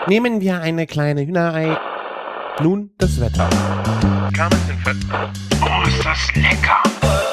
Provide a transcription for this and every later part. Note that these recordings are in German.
Nehmen wir eine kleine Hühnerei. Nun das Wetter. Oh, ist das lecker!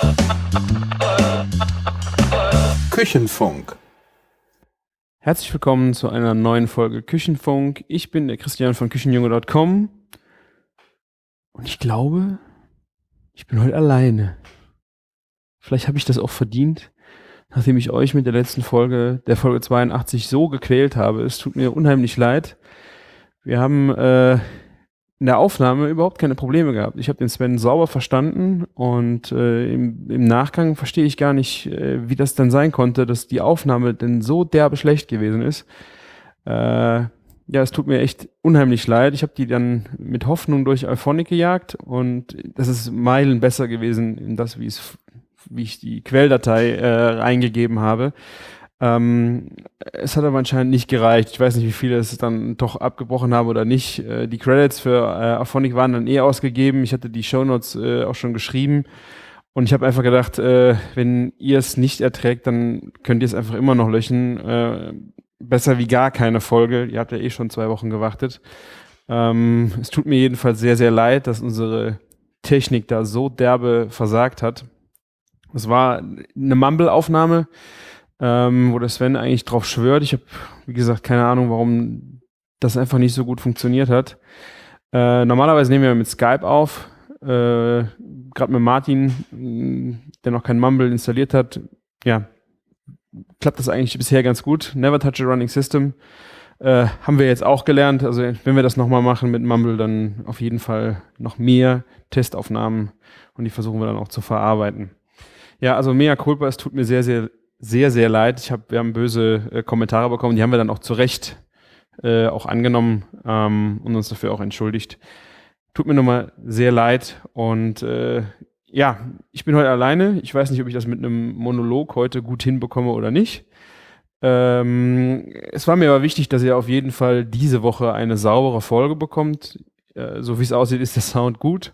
Küchenfunk. Herzlich willkommen zu einer neuen Folge Küchenfunk. Ich bin der Christian von Küchenjunge.com und ich glaube, ich bin heute alleine. Vielleicht habe ich das auch verdient, nachdem ich euch mit der letzten Folge, der Folge 82, so gequält habe. Es tut mir unheimlich leid. Wir haben in der Aufnahme überhaupt keine Probleme gehabt. Ich habe den Sven sauber verstanden und im Nachgang verstehe ich gar nicht, wie das dann sein konnte, dass die Aufnahme denn so derbe schlecht gewesen ist. Ja, es tut mir echt unheimlich leid. Ich habe die dann mit Hoffnung durch Auphonic gejagt und das ist Meilen besser gewesen in das, wie ich die Quelldatei eingegeben habe. Es hat aber anscheinend nicht gereicht. Ich weiß nicht, wie viele es dann doch abgebrochen haben oder nicht. Die Credits für Auphonic waren dann ausgegeben. Ich hatte die Shownotes auch schon geschrieben. Und ich habe einfach gedacht, wenn ihr es nicht erträgt, dann könnt ihr es einfach immer noch löschen. Besser wie gar keine Folge. Ihr habt ja schon 2 Wochen gewartet. Es tut mir jedenfalls sehr, sehr leid, dass unsere Technik da so derbe versagt hat. Es war eine Mumble-Aufnahme, wo der Sven eigentlich drauf schwört. Ich habe, wie gesagt, keine Ahnung, warum das einfach nicht so gut funktioniert hat. Normalerweise nehmen wir mit Skype auf, gerade mit Martin, der noch kein Mumble installiert hat. Ja, klappt das eigentlich bisher ganz gut. Never touch a running system. Haben wir jetzt auch gelernt. Also wenn wir das nochmal machen mit Mumble, dann auf jeden Fall noch mehr Testaufnahmen und die versuchen wir dann auch zu verarbeiten. Ja, also mea culpa, es tut mir sehr, sehr, sehr, sehr leid. Wir haben böse Kommentare bekommen, die haben wir dann auch zu Recht auch angenommen und uns dafür auch entschuldigt. Tut mir nochmal sehr leid und ja, ich bin heute alleine. Ich weiß nicht, ob ich das mit einem Monolog heute gut hinbekomme oder nicht. Es war mir aber wichtig, dass ihr auf jeden Fall diese Woche eine saubere Folge bekommt. So wie es aussieht, ist der Sound gut.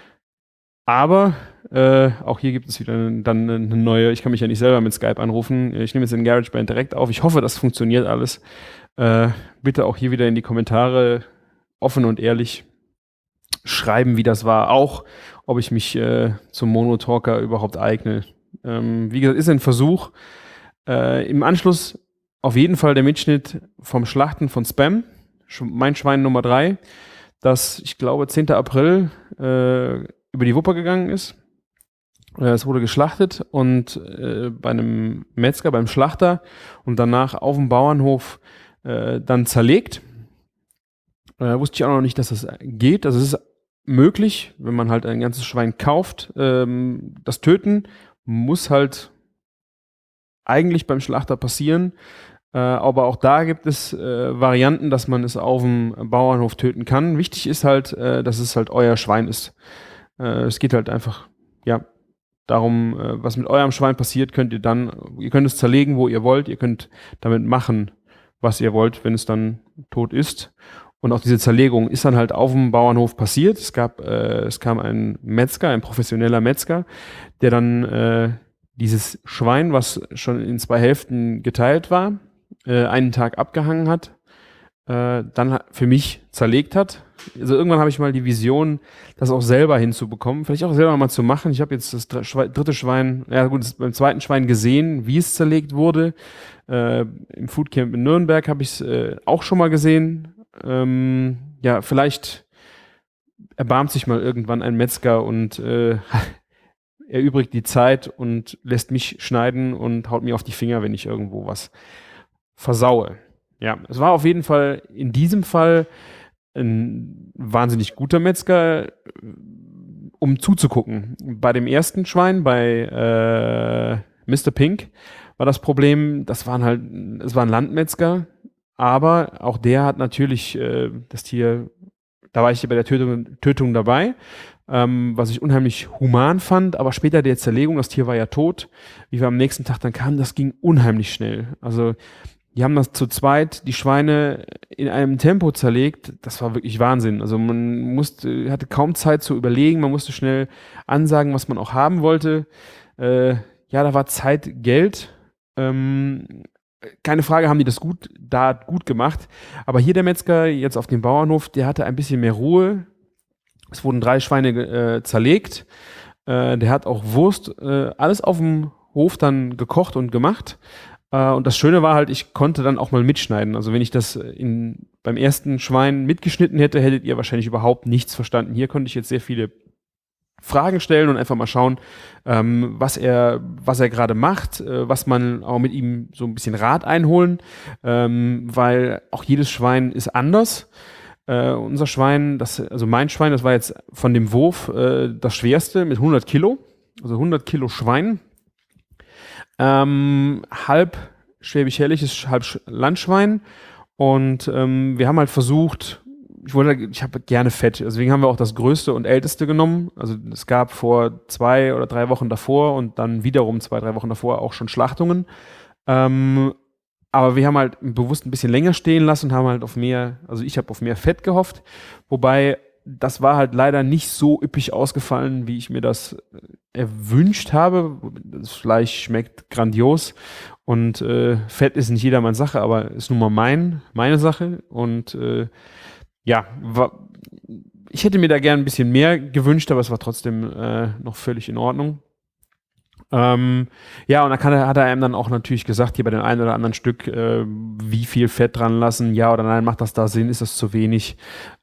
Aber auch hier gibt es wieder dann eine neue, ich kann mich ja nicht selber mit Skype anrufen. Ich nehme jetzt den GarageBand direkt auf. Ich hoffe, das funktioniert alles. Bitte auch hier wieder in die Kommentare offen und ehrlich schreiben, wie das war. Auch, ob ich mich zum Monotalker überhaupt eigne. Wie gesagt, ist ein Versuch. Im Anschluss auf jeden Fall der Mitschnitt vom Schlachten von Spam. Mein Schwein Nummer 3, das, ich glaube, 10. April über die Wupper gegangen ist. Es wurde geschlachtet und bei einem Metzger, beim Schlachter und danach auf dem Bauernhof dann zerlegt. Wusste ich auch noch nicht, dass das geht. Also es ist möglich, wenn man halt ein ganzes Schwein kauft. Das Töten muss halt eigentlich beim Schlachter passieren. Aber auch da gibt es Varianten, dass man es auf dem Bauernhof töten kann. Wichtig ist halt, dass es halt euer Schwein ist. Es geht halt einfach, ja, darum, was mit eurem Schwein passiert, ihr könnt es zerlegen, wo ihr wollt, ihr könnt damit machen, was ihr wollt, wenn es dann tot ist. Und auch diese Zerlegung ist dann halt auf dem Bauernhof passiert. Es kam ein Metzger, ein professioneller Metzger, der dann dieses Schwein, was schon in 2 Hälften geteilt war, einen Tag abgehangen hat, dann für mich zerlegt hat. Also irgendwann habe ich mal die Vision, das auch selber hinzubekommen, vielleicht auch selber mal zu machen. Ich habe jetzt das dritte Schwein, ja gut, beim zweiten Schwein gesehen, wie es zerlegt wurde. Im Foodcamp in Nürnberg habe ich es auch schon mal gesehen. Ja, vielleicht erbarmt sich mal irgendwann ein Metzger und erübrigt die Zeit und lässt mich schneiden und haut mir auf die Finger, wenn ich irgendwo was versaue. Ja, es war auf jeden Fall in diesem Fall ein wahnsinnig guter Metzger, um zuzugucken. Bei dem ersten Schwein, bei Mr. Pink, war das Problem, es war ein Landmetzger, aber auch der hat natürlich das Tier, da war ich bei der Tötung dabei, was ich unheimlich human fand, aber später der Zerlegung, das Tier war ja tot, wie wir am nächsten Tag dann kamen, das ging unheimlich schnell. Also die haben das zu zweit, die Schweine in einem Tempo zerlegt, das war wirklich Wahnsinn. Also man hatte kaum Zeit zu überlegen, man musste schnell ansagen, was man auch haben wollte. Ja, da war Zeit Geld. keine Frage, haben die das gut gemacht. Aber hier der Metzger, jetzt auf dem Bauernhof, der hatte ein bisschen mehr Ruhe. Es wurden 3 Schweine zerlegt. Der hat auch Wurst, alles auf dem Hof dann gekocht und gemacht. Und das Schöne war halt, ich konnte dann auch mal mitschneiden. Also wenn ich das beim ersten Schwein mitgeschnitten hätte, hättet ihr wahrscheinlich überhaupt nichts verstanden. Hier konnte ich jetzt sehr viele Fragen stellen und einfach mal schauen, was er gerade macht, was man auch mit ihm so ein bisschen Rat einholen, weil auch jedes Schwein ist anders. Unser Schwein, also mein Schwein, das war jetzt von dem Wurf das schwerste mit 100 Kilo, also 100 Kilo Schwein. Halb schwäbisch-hälliges, halb Landschwein. Und wir haben halt versucht, ich habe gerne Fett, deswegen haben wir auch das größte und älteste genommen. Also es gab vor 2 oder 3 Wochen davor und dann wiederum 2, 3 Wochen davor auch schon Schlachtungen. Aber wir haben halt bewusst ein bisschen länger stehen lassen und haben halt ich habe auf mehr Fett gehofft. Wobei, das war halt leider nicht so üppig ausgefallen, wie ich mir das erwünscht habe. Das Fleisch schmeckt grandios und Fett ist nicht jedermanns Sache, aber ist nun mal meine Sache und ich hätte mir da gern ein bisschen mehr gewünscht, aber es war trotzdem noch völlig in Ordnung. Und dann hat er einem dann auch natürlich gesagt, hier bei dem einen oder anderen Stück, wie viel Fett dran lassen, ja oder nein, macht das da Sinn, ist das zu wenig?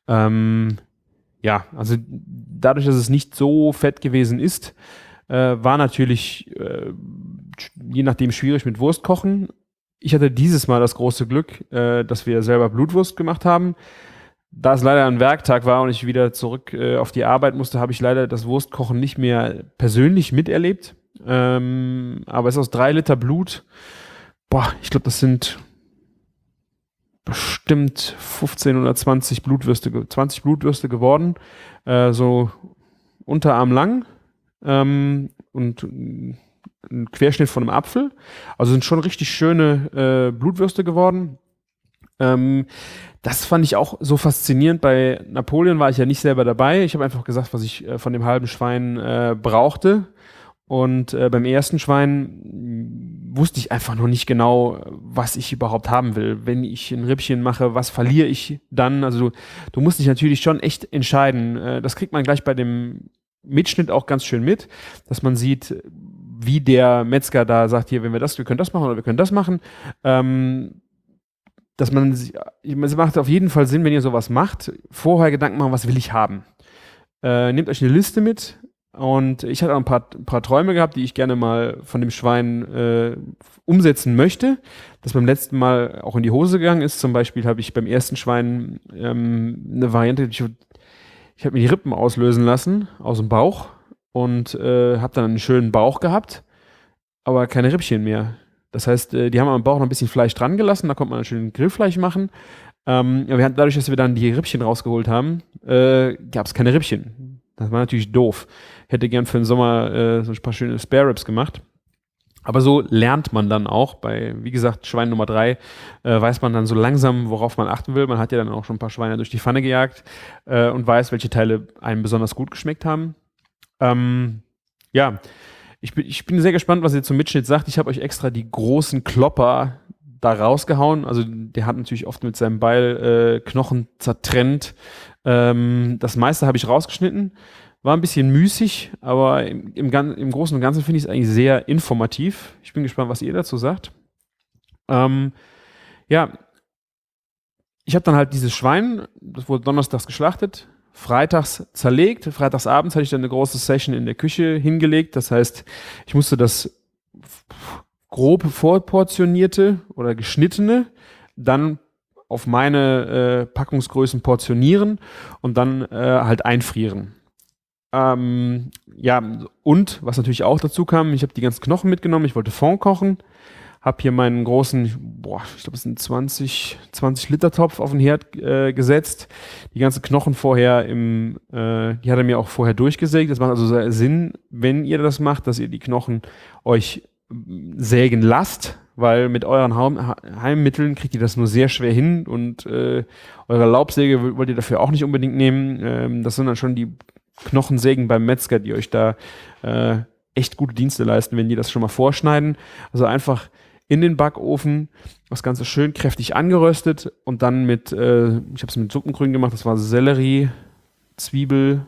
Also dadurch, dass es nicht so fett gewesen ist, war natürlich je nachdem schwierig mit Wurst kochen. Ich hatte dieses Mal das große Glück, dass wir selber Blutwurst gemacht haben. Da es leider ein Werktag war und ich wieder zurück auf die Arbeit musste, habe ich leider das Wurstkochen nicht mehr persönlich miterlebt. Aber es ist aus 3 Liter Blut. Ich glaube, das sind bestimmt 15 oder 20 Blutwürste geworden. So Unterarm lang und ein Querschnitt von einem Apfel. Also sind schon richtig schöne Blutwürste geworden. Das fand ich auch so faszinierend. Bei Napoleon war ich ja nicht selber dabei. Ich habe einfach gesagt, was ich von dem halben Schwein brauchte. Und beim ersten Schwein wusste ich einfach noch nicht genau, was ich überhaupt haben will. Wenn ich ein Rippchen mache, was verliere ich dann? Also du musst dich natürlich schon echt entscheiden. Das kriegt man gleich bei dem Mitschnitt auch ganz schön mit, dass man sieht, wie der Metzger da sagt, hier, wir können das machen oder wir können das machen. Es macht auf jeden Fall Sinn, wenn ihr sowas macht, vorher Gedanken machen, was will ich haben. Nehmt euch eine Liste mit und ich hatte auch ein paar Träume gehabt, die ich gerne mal von dem Schwein umsetzen möchte, das beim letzten Mal auch in die Hose gegangen ist. Zum Beispiel habe ich beim ersten Schwein eine Variante, ich habe mir die Rippen auslösen lassen aus dem Bauch und habe dann einen schönen Bauch gehabt, aber keine Rippchen mehr. Das heißt, die haben am Bauch noch ein bisschen Fleisch dran gelassen, da konnte man schön Grillfleisch machen. Dadurch, dass wir dann die Rippchen rausgeholt haben, gab es keine Rippchen. Das war natürlich doof. Hätte gern für den Sommer so ein paar schöne Spare Ribs gemacht. Aber so lernt man dann auch. Wie gesagt, Schwein Nummer 3 weiß man dann so langsam, worauf man achten will. Man hat ja dann auch schon ein paar Schweine durch die Pfanne gejagt und weiß, welche Teile einem besonders gut geschmeckt haben. Ich bin sehr gespannt, was ihr zum Mitschnitt sagt. Ich habe euch extra die großen Klopper da rausgehauen. Also der hat natürlich oft mit seinem Beil Knochen zertrennt. Das meiste habe ich rausgeschnitten. War ein bisschen müßig, aber im Großen und Ganzen finde ich es eigentlich sehr informativ. Ich bin gespannt, was ihr dazu sagt. Ich habe dann halt dieses Schwein, das wurde donnerstags geschlachtet, freitags zerlegt. Freitagsabends hatte ich dann eine große Session in der Küche hingelegt. Das heißt, ich musste das grob vorportionierte oder geschnittene dann auf meine Packungsgrößen portionieren und dann halt einfrieren. Und was natürlich auch dazu kam, ich habe die ganzen Knochen mitgenommen, ich wollte Fond kochen, habe hier meinen großen, ich glaube es sind 20 Liter Topf auf den Herd gesetzt, die ganzen Knochen vorher die hat er mir auch vorher durchgesägt. Das macht also Sinn, wenn ihr das macht, dass ihr die Knochen euch sägen lasst, weil mit euren Heimmitteln kriegt ihr das nur sehr schwer hin und eure Laubsäge wollt ihr dafür auch nicht unbedingt nehmen. Das sind dann schon die Knochensägen beim Metzger, die euch da echt gute Dienste leisten, wenn die das schon mal vorschneiden. Also einfach in den Backofen, Das Ganze schön kräftig angeröstet und dann ich habe es mit Suppengrün gemacht, das war Sellerie, Zwiebel,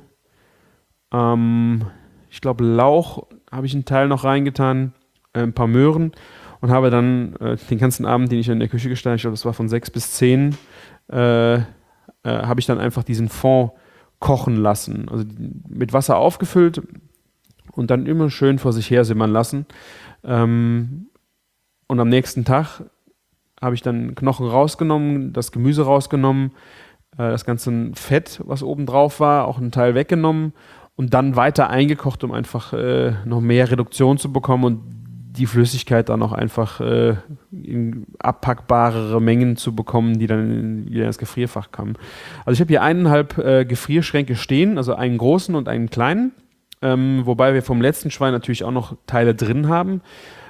ich glaube Lauch habe ich einen Teil noch reingetan, ein paar Möhren und habe dann den ganzen Abend, den ich in der Küche gestanden habe, ich glaube, das war von 6 bis 10, habe ich dann einfach diesen Fond kochen lassen. Also mit Wasser aufgefüllt und dann immer schön vor sich her simmern lassen. Und am nächsten Tag habe ich dann Knochen rausgenommen, das Gemüse rausgenommen, das ganze Fett, was oben drauf war, auch einen Teil weggenommen und dann weiter eingekocht, um einfach noch mehr Reduktion zu bekommen und die Flüssigkeit dann auch einfach in abpackbarere Mengen zu bekommen, die dann wieder ins Gefrierfach kamen. Also ich habe hier 1,5 Gefrierschränke stehen, also einen großen und einen kleinen, wobei wir vom letzten Schwein natürlich auch noch Teile drin haben.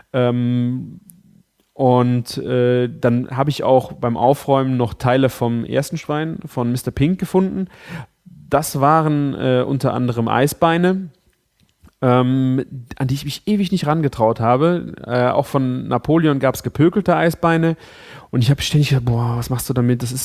Dann habe ich auch beim Aufräumen noch Teile vom ersten Schwein, von Mr. Pink, gefunden. Das waren unter anderem Eisbeine, an die ich mich ewig nicht rangetraut habe. Auch von Napoleon gab es gepökelte Eisbeine. Und ich habe ständig gedacht, boah, was machst du damit? Das ist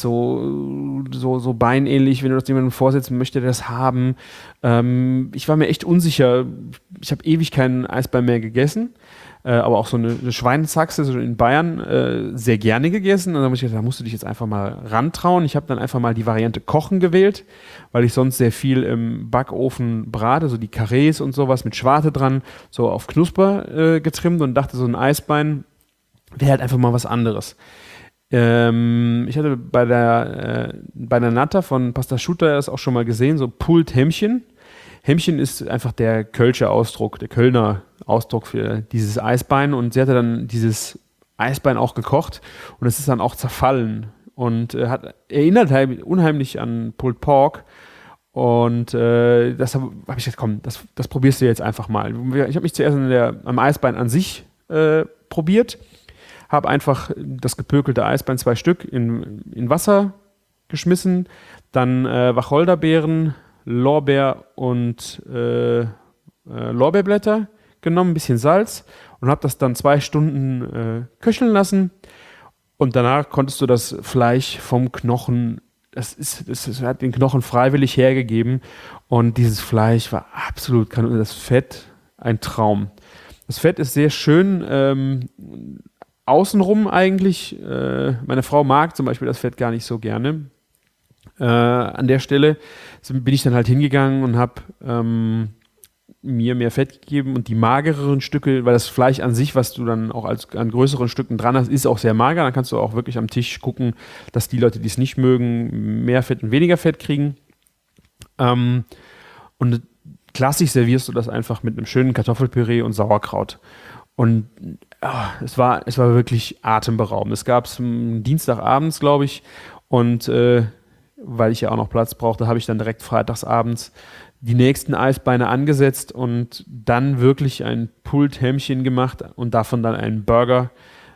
so beinähnlich, wenn du das jemandem vorsetzt, möchte der das haben. Ich war mir echt unsicher. Ich habe ewig keinen Eisbein mehr gegessen. Aber auch so eine Schweinshaxe so in Bayern sehr gerne gegessen. Und dann habe ich gedacht, da musst du dich jetzt einfach mal rantrauen. Ich habe dann einfach mal die Variante Kochen gewählt, weil ich sonst sehr viel im Backofen brate, so die Karrees und sowas mit Schwarte dran, so auf Knusper getrimmt und dachte, so ein Eisbein wäre halt einfach mal was anderes. Ich hatte bei der Natter von Pasta Schutter das auch schon mal gesehen, so Pulled Hämmchen. Hämmchen ist einfach der Kölscher Ausdruck, der Kölner Ausdruck für dieses Eisbein und sie hatte dann dieses Eisbein auch gekocht und es ist dann auch zerfallen und erinnert halt unheimlich an Pulled Pork und das habe ich gesagt, komm, das probierst du jetzt einfach mal. Ich habe mich zuerst am Eisbein an sich probiert, habe einfach das gepökelte Eisbein 2 Stück in Wasser geschmissen, dann Wacholderbeeren, Lorbeer und Lorbeerblätter genommen, ein bisschen Salz und habe das dann 2 Stunden köcheln lassen und danach konntest du das Fleisch vom Knochen, das hat den Knochen freiwillig hergegeben und dieses Fleisch war absolut, das Fett ein Traum. Das Fett ist sehr schön außenrum eigentlich. Meine Frau mag zum Beispiel das Fett gar nicht so gerne. An der Stelle bin ich dann halt hingegangen und habe mir mehr Fett gegeben und die magereren Stücke, weil das Fleisch an sich, was du dann auch an größeren Stücken dran hast, ist auch sehr mager. Dann kannst du auch wirklich am Tisch gucken, dass die Leute, die es nicht mögen, mehr Fett und weniger Fett kriegen. Und klassisch servierst du das einfach mit einem schönen Kartoffelpüree und Sauerkraut. Und es war wirklich atemberaubend. Es gab es Dienstagabends, glaube ich, und weil ich ja auch noch Platz brauchte, habe ich dann direkt freitagsabends die nächsten Eisbeine angesetzt und dann wirklich ein Pulled Hämmchen gemacht und davon dann einen Burger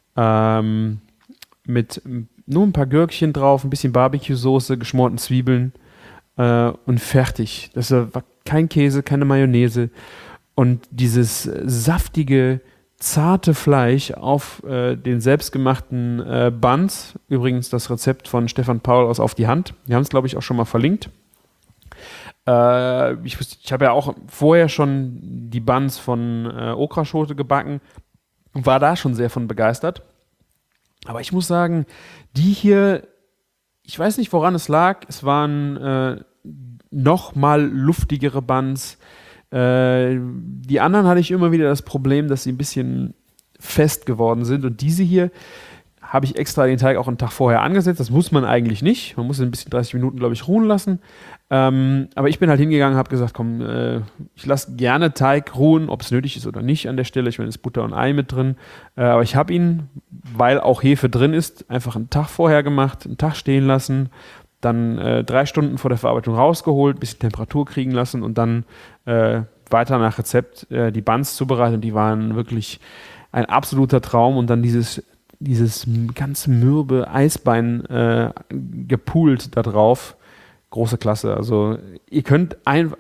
mit nur ein paar Gürkchen drauf, ein bisschen Barbecue-Soße, geschmorten Zwiebeln und fertig. Das war kein Käse, keine Mayonnaise und dieses saftige, zarte Fleisch auf den selbstgemachten Buns. Übrigens das Rezept von Stefan Paul aus Auf die Hand. Wir haben es, glaube ich, auch schon mal verlinkt. Ich habe ja auch vorher schon die Buns von Okraschote gebacken und war da schon sehr von begeistert. Aber ich muss sagen, die hier, ich weiß nicht, woran es lag. Es waren noch mal luftigere Buns. Die anderen hatte ich immer wieder das Problem, dass sie ein bisschen fest geworden sind. Und diese hier habe ich extra den Teig auch einen Tag vorher angesetzt. Das muss man eigentlich nicht. Man muss ihn ein bisschen 30 Minuten, glaube ich, ruhen lassen. Aber ich bin halt hingegangen und habe gesagt, komm, ich lasse gerne Teig ruhen, ob es nötig ist oder nicht an der Stelle. Ich meine, es ist Butter und Ei mit drin. Aber ich habe ihn, weil auch Hefe drin ist, einfach einen Tag vorher gemacht, einen Tag stehen lassen, dann 3 Stunden vor der Verarbeitung rausgeholt, ein bisschen Temperatur kriegen lassen und dann weiter nach Rezept die Buns zubereitet. Und die waren wirklich ein absoluter Traum. Und dann dieses ganz mürbe Eisbein gepoolt da drauf. Große Klasse. Also ihr könnt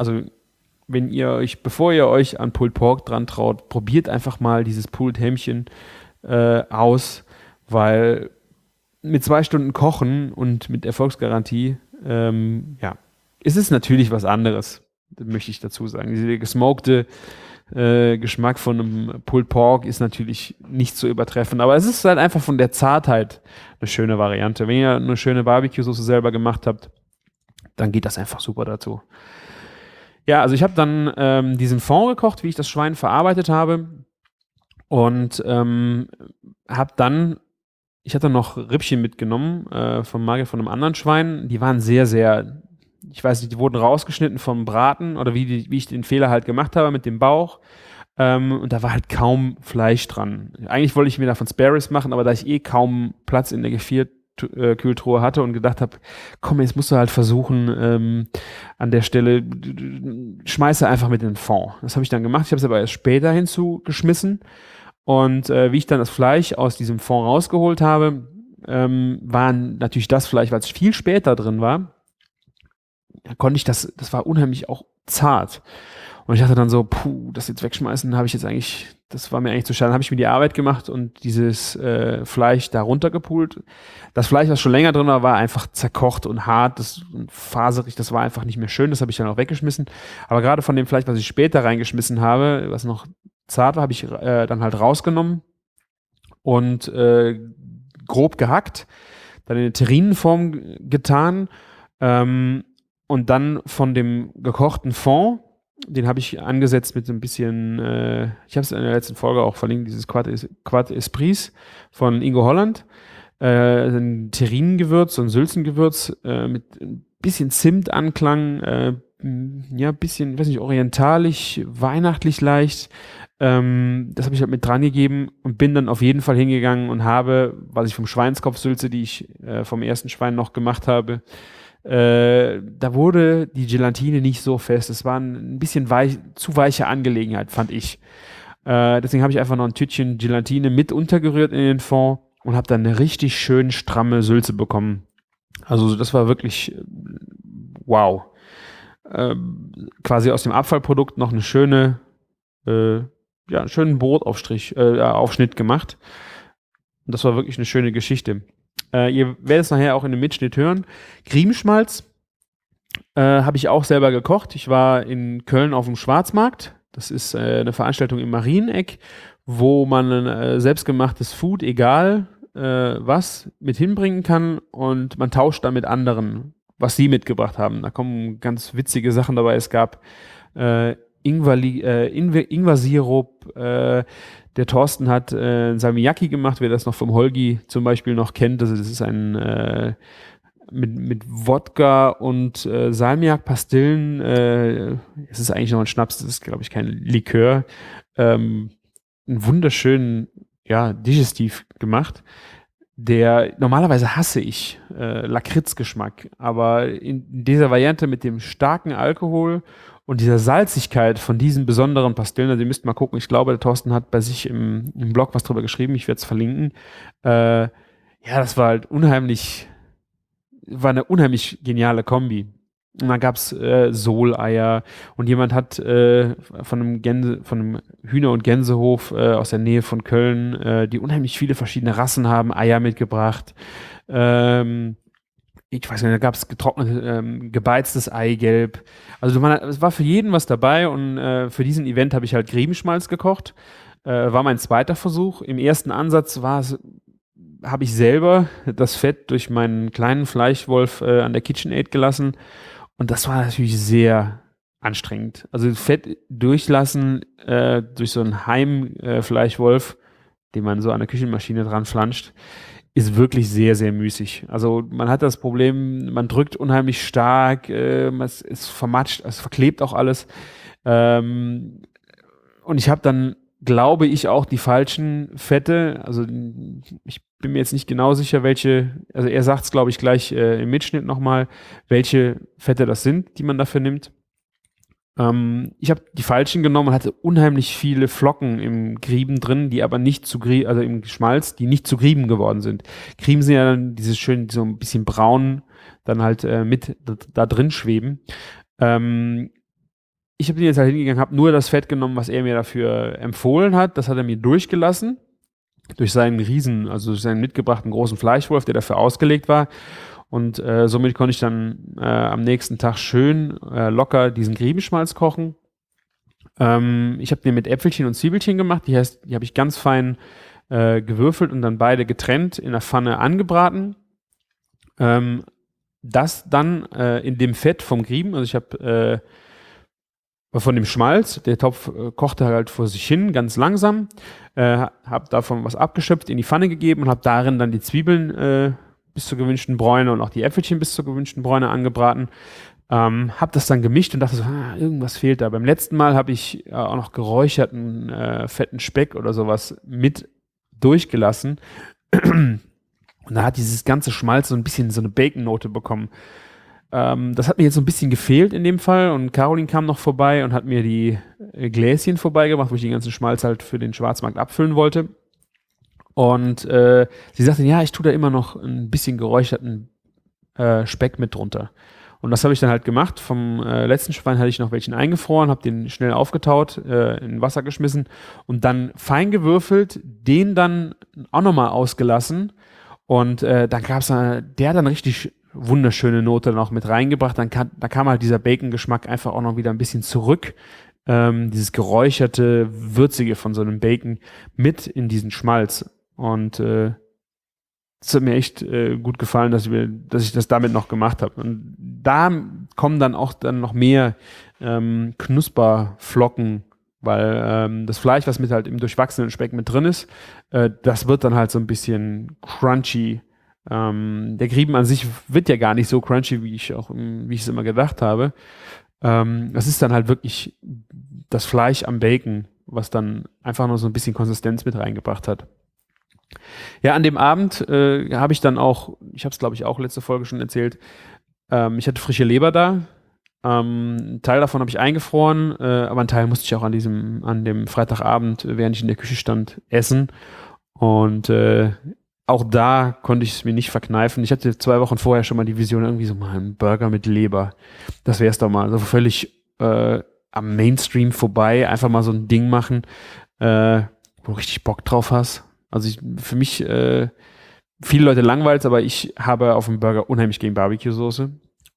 bevor ihr euch an Pulled Pork dran traut, probiert einfach mal dieses Pulled Hämmchen aus, weil mit 2 Stunden Kochen und mit Erfolgsgarantie, es ist natürlich was anderes, möchte ich dazu sagen. Dieser gesmokte Geschmack von einem Pulled Pork ist natürlich nicht zu übertreffen, aber es ist halt einfach von der Zartheit eine schöne Variante. Wenn ihr eine schöne Barbecue-Soße selber gemacht habt, dann geht das einfach super dazu. Ja, also ich habe dann diesen Fond gekocht, wie ich das Schwein verarbeitet habe und ich hatte noch Rippchen mitgenommen vom Magen von einem anderen Schwein. Die waren sehr, sehr, ich weiß nicht, die wurden rausgeschnitten vom Braten oder wie ich den Fehler halt gemacht habe mit dem Bauch. Und da war halt kaum Fleisch dran. Eigentlich wollte ich mir davon Spare Ribs machen, aber da ich kaum Platz in der Gefrierkühltruhe hatte und gedacht habe, komm, jetzt musst du halt versuchen, an der Stelle, schmeiße einfach mit in den Fond. Das habe ich dann gemacht. Ich habe es aber erst später hinzugeschmissen. Und wie ich dann das Fleisch aus diesem Fond rausgeholt habe, war natürlich das Fleisch, weil es viel später drin war, konnte ich das war unheimlich auch zart. Und ich dachte dann so, das jetzt wegschmeißen, das war mir eigentlich zu schade. Dann habe ich mir die Arbeit gemacht und dieses Fleisch da runtergepult. Das Fleisch, was schon länger drin war, war einfach zerkocht und hart und faserig. Das war einfach nicht mehr schön. Das habe ich dann auch weggeschmissen. Aber gerade von dem Fleisch, was ich später reingeschmissen habe, was noch zart war, habe ich dann halt rausgenommen und grob gehackt, dann in eine Terrineform getan und dann von dem gekochten Fond, den habe ich angesetzt mit so ein bisschen, ich habe es in der letzten Folge auch verlinkt, dieses Quad Esprits von Ingo Holland, ein Terrinengewürz, so ein Sülzengewürz mit ein bisschen Zimtanklang, ein bisschen, weiß nicht, orientalisch, weihnachtlich leicht. Das habe ich halt mit dran gegeben und bin dann auf jeden Fall hingegangen und habe, was ich vom Schweinskopfsülze, die ich vom ersten Schwein noch gemacht habe, da wurde die Gelatine nicht so fest. Es war ein bisschen zu weiche Angelegenheit, fand ich. Deswegen habe ich einfach noch ein Tütchen Gelatine mit untergerührt in den Fond und habe dann eine richtig schön stramme Sülze bekommen. Also das war wirklich wow. Quasi aus dem Abfallprodukt noch eine schöne, einen schönen Aufschnitt gemacht. Und das war wirklich eine schöne Geschichte. Ihr werdet es nachher auch in dem Mitschnitt hören. Griebenschmalz habe ich auch selber gekocht. Ich war in Köln auf dem Schwarzmarkt. Das ist eine Veranstaltung im Marieneck, wo man selbstgemachtes Food, egal was, mit hinbringen kann und man tauscht dann mit anderen, was sie mitgebracht haben. Da kommen ganz witzige Sachen dabei. Es gab Ingwer-Sirup, der Thorsten hat Salmiakki gemacht, wer das noch vom Holgi zum Beispiel noch kennt. Also das ist ein mit Wodka und Salmiak-Pastillen. Es ist eigentlich noch ein Schnaps, das ist, glaube ich, kein Likör. Einen wunderschönen, Digestiv gemacht. Der normalerweise hasse ich Lakritzgeschmack, aber in dieser Variante mit dem starken Alkohol und dieser Salzigkeit von diesen besonderen Pastillen, also ihr müsst mal gucken, ich glaube, der Thorsten hat bei sich im Blog was drüber geschrieben, ich werde es verlinken. Das war halt war eine unheimlich geniale Kombi. Und dann gab es Soleier und jemand hat von einem Hühner- und Gänsehof aus der Nähe von Köln, die unheimlich viele verschiedene Rassen haben, Eier mitgebracht. Ich weiß nicht, da gab es getrocknetes, gebeiztes Eigelb. Also es war für jeden was dabei und für diesen Event habe ich halt Griebenschmalz gekocht. War mein zweiter Versuch. Im ersten Ansatz habe ich selber das Fett durch meinen kleinen Fleischwolf an der KitchenAid gelassen. Und das war natürlich sehr anstrengend. Also Fett durchlassen durch so einen Heimfleischwolf, den man so an der Küchenmaschine dran flanscht, ist wirklich sehr, sehr müßig. Also man hat das Problem, man drückt unheimlich stark, es ist vermatscht, es verklebt auch alles. Und ich habe dann, glaube ich, auch die falschen Fette. Also ich bin mir jetzt nicht genau sicher, welche, also er sagt es, glaube ich, gleich im Mitschnitt nochmal, welche Fette das sind, die man dafür nimmt. Ich habe die falschen genommen und hatte unheimlich viele Flocken im Grieben drin, die aber nicht also im Schmalz, die nicht zu Grieben geworden sind. Grieben sind ja dann dieses schön, so ein bisschen braun, dann halt mit da drin schweben. Ich habe den jetzt halt hingegangen, habe nur das Fett genommen, was er mir dafür empfohlen hat. Das hat er mir durchgelassen. durch seinen mitgebrachten großen Fleischwolf, der dafür ausgelegt war. Und somit konnte ich dann am nächsten Tag schön locker diesen Griebenschmalz kochen. Ich habe den mit Äpfelchen und Zwiebelchen gemacht. Die habe ich ganz fein gewürfelt und dann beide getrennt in der Pfanne angebraten. Das dann in dem Fett vom Grieben, also ich habe von dem Schmalz, der Topf kochte halt vor sich hin, ganz langsam, habe davon was abgeschöpft, in die Pfanne gegeben und habe darin dann die Zwiebeln bis zur gewünschten Bräune und auch die Äpfelchen bis zur gewünschten Bräune angebraten. Habe das dann gemischt und dachte so, irgendwas fehlt da. Beim letzten Mal habe ich auch noch geräucherten fetten Speck oder sowas mit durchgelassen. Und da hat dieses ganze Schmalz so ein bisschen so eine Bacon-Note bekommen. Das hat mir jetzt so ein bisschen gefehlt in dem Fall und Caroline kam noch vorbei und hat mir die Gläschen vorbeigebracht, wo ich den ganzen Schmalz halt für den Schwarzmarkt abfüllen wollte. Und sie sagte, ja, ich tue da immer noch ein bisschen geräucherten Speck mit drunter. Und das habe ich dann halt gemacht. Vom letzten Schwein hatte ich noch welchen eingefroren, habe den schnell aufgetaut, in Wasser geschmissen und dann fein gewürfelt, den dann auch nochmal ausgelassen. Und dann gab es der hat dann richtig wunderschöne Note noch mit reingebracht. Da kam halt dieser Bacon-Geschmack einfach auch noch wieder ein bisschen zurück. Dieses geräucherte, würzige von so einem Bacon mit in diesen Schmalz. Und es hat mir echt gut gefallen, dass ich das damit noch gemacht habe. Und da kommen dann auch noch mehr Knusperflocken, weil das Fleisch, was mit halt im durchwachsenen Speck mit drin ist, das wird dann halt so ein bisschen crunchy. Der Grieben an sich wird ja gar nicht so crunchy, wie ich es immer gedacht habe. Das ist dann halt wirklich das Fleisch am Bacon, was dann einfach noch so ein bisschen Konsistenz mit reingebracht hat. Ja, an dem Abend habe ich dann auch, ich habe es glaube ich auch letzte Folge schon erzählt, ich hatte frische Leber da. Ein Teil davon habe ich eingefroren, aber einen Teil musste ich auch an dem Freitagabend, während ich in der Küche stand, essen. Und auch da konnte ich es mir nicht verkneifen. Ich hatte 2 Wochen vorher schon mal die Vision, irgendwie so mal einen Burger mit Leber. Das wäre es doch mal. Also völlig am Mainstream vorbei, einfach mal so ein Ding machen, wo du richtig Bock drauf hast. Also für mich, viele Leute langweilt, aber ich habe auf dem Burger unheimlich gegen Barbecue-Soße.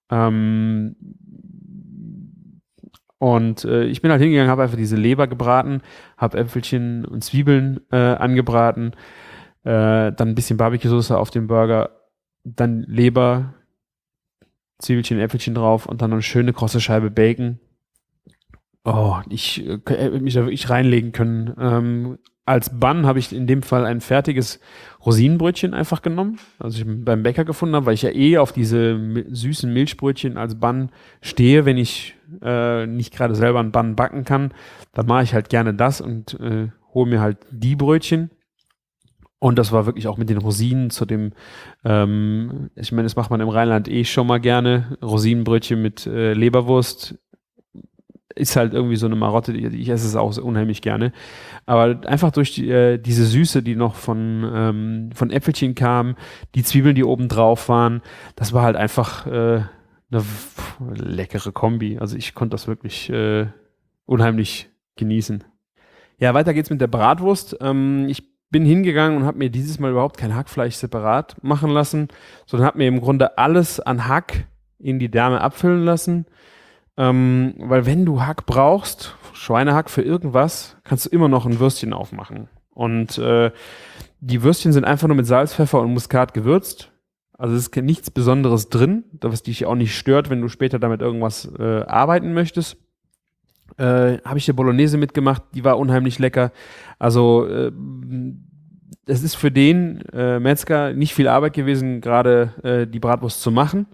Und ich bin halt hingegangen, habe einfach diese Leber gebraten, habe Äpfelchen und Zwiebeln angebraten, dann ein bisschen Barbecue-Soße auf dem Burger, dann Leber, Zwiebelchen, Äpfelchen drauf und dann noch eine schöne krosse Scheibe Bacon. Oh, ich hätte mich da wirklich reinlegen können. Als Bun habe ich in dem Fall ein fertiges Rosinenbrötchen einfach genommen, also ich beim Bäcker gefunden habe, weil ich ja auf diese süßen Milchbrötchen als Bun stehe, wenn ich nicht gerade selber einen Bun backen kann. Dann mache ich halt gerne das und hole mir halt die Brötchen. Und das war wirklich auch mit den Rosinen zu dem, ich meine, das macht man im Rheinland schon mal gerne, Rosinenbrötchen mit Leberwurst. Ist halt irgendwie so eine Marotte, ich esse es auch unheimlich gerne. Aber einfach durch diese Süße, die noch von Äpfelchen kam, die Zwiebeln, die oben drauf waren, das war halt einfach eine leckere Kombi. Also ich konnte das wirklich unheimlich genießen. Ja, weiter geht's mit der Bratwurst. Ich bin hingegangen und habe mir dieses Mal überhaupt kein Hackfleisch separat machen lassen, sondern habe mir im Grunde alles an Hack in die Därme abfüllen lassen. Weil wenn du Hack brauchst, Schweinehack für irgendwas, kannst du immer noch ein Würstchen aufmachen. Und die Würstchen sind einfach nur mit Salz, Pfeffer und Muskat gewürzt. Also es ist nichts Besonderes drin, was dich auch nicht stört, wenn du später damit irgendwas arbeiten möchtest. Habe ich eine Bolognese mitgemacht, die war unheimlich lecker. Also es ist für den Metzger nicht viel Arbeit gewesen, gerade die Bratwurst zu machen.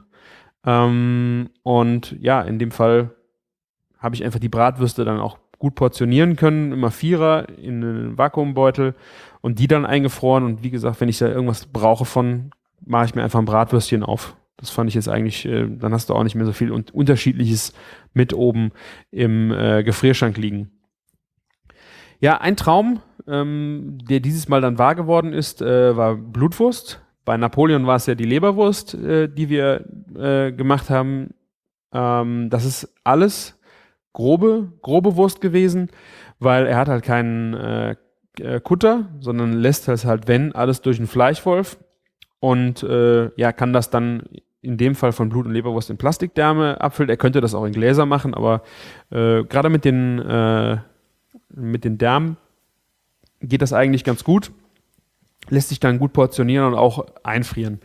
Und ja, in dem Fall habe ich einfach die Bratwürste dann auch gut portionieren können, immer Vierer in einen Vakuumbeutel und die dann eingefroren. Und wie gesagt, wenn ich da irgendwas brauche mache ich mir einfach ein Bratwürstchen auf. Das fand ich jetzt eigentlich, dann hast du auch nicht mehr so viel Unterschiedliches mit oben im Gefrierschrank liegen. Ja, ein Traum, der dieses Mal dann wahr geworden ist, war Blutwurst. Bei Napoleon war es ja die Leberwurst, die wir gemacht haben. Das ist alles grobe Wurst gewesen, weil er hat halt keinen Kutter, sondern lässt es halt, wenn, alles durch einen Fleischwolf und kann das dann in dem Fall von Blut und Leberwurst in Plastikdärme abfüllen. Er könnte das auch in Gläser machen, aber gerade mit den Därmen geht das eigentlich ganz gut. Lässt sich dann gut portionieren und auch einfrieren.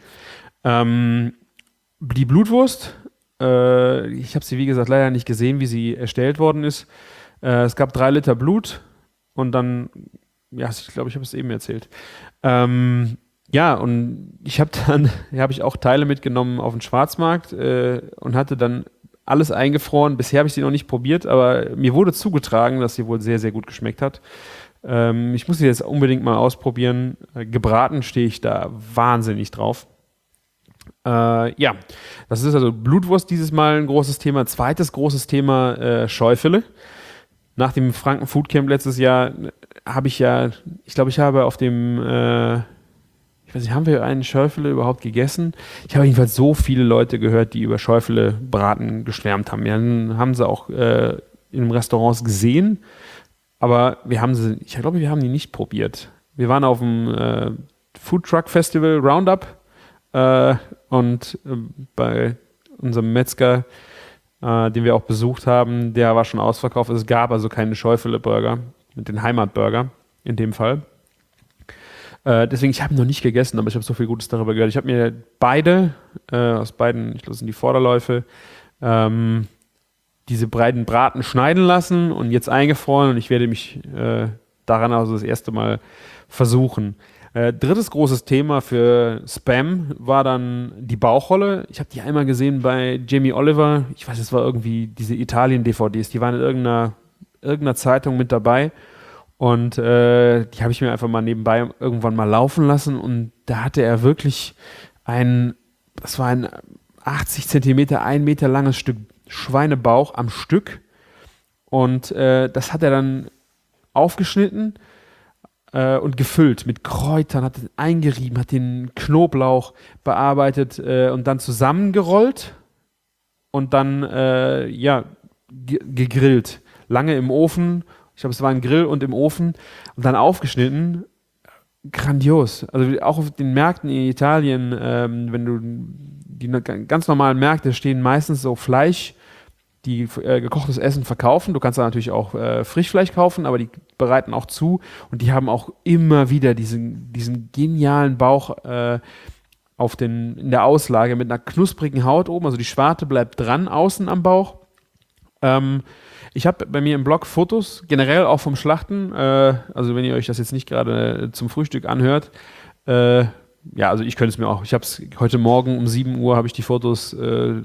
Die Blutwurst, ich habe sie wie gesagt leider nicht gesehen, wie sie erstellt worden ist. Es gab 3 Liter Blut und dann, ja, ich glaube, ich habe es eben erzählt. Und ich habe ich auch Teile mitgenommen auf den Schwarzmarkt und hatte dann alles eingefroren. Bisher habe ich sie noch nicht probiert, aber mir wurde zugetragen, dass sie wohl sehr, sehr gut geschmeckt hat. Ich muss sie jetzt unbedingt mal ausprobieren. Gebraten stehe ich da wahnsinnig drauf. Das ist also Blutwurst dieses Mal ein großes Thema. Zweites großes Thema, Schäufele. Nach dem Franken Food Camp letztes Jahr habe ich auf dem, ich weiß nicht, haben wir einen Schäufele überhaupt gegessen? Ich habe jedenfalls so viele Leute gehört, die über Schäufele-Braten geschwärmt haben. Wir haben sie auch in Restaurants gesehen, aber wir haben die nicht probiert. Wir waren auf dem Food Truck Festival Roundup und bei unserem Metzger, den wir auch besucht haben, der war schon ausverkauft. Es gab also keine Schäufele-Burger mit den Heimatburger in dem Fall. Deswegen, ich habe noch nicht gegessen, aber ich habe so viel Gutes darüber gehört. Ich habe mir aus beiden, ich glaube, das sind die Vorderläufe, diese breiten Braten schneiden lassen und jetzt eingefroren und ich werde mich daran also das erste Mal versuchen. Drittes großes Thema für Spam war dann die Bauchrolle. Ich habe die einmal gesehen bei Jamie Oliver. Ich weiß, es war irgendwie diese Italien-DVDs. Die waren in irgendeiner Zeitung mit dabei. Und die habe ich mir einfach mal nebenbei irgendwann mal laufen lassen. Und da hatte er wirklich das war ein 80 Zentimeter, 1 Meter langes Stück Schweinebauch am Stück. Und das hat er dann aufgeschnitten und gefüllt mit Kräutern, hat den eingerieben, hat den Knoblauch bearbeitet und dann zusammengerollt und dann gegrillt. Lange im Ofen, ich glaube, es war ein Grill und im Ofen und dann aufgeschnitten. Grandios. Also auch auf den Märkten in Italien, wenn du die ganz normalen Märkte stehen meistens so Fleisch, die gekochtes Essen verkaufen. Du kannst da natürlich auch Frischfleisch kaufen, aber die bereiten auch zu und die haben auch immer wieder diesen genialen Bauch in der Auslage mit einer knusprigen Haut oben, also die Schwarte bleibt dran außen am Bauch. Ich habe bei mir im Blog Fotos, generell auch vom Schlachten, also wenn ihr euch das jetzt nicht gerade zum Frühstück anhört, also ich könnte es mir auch, ich habe es heute Morgen um 7 Uhr habe ich die Fotos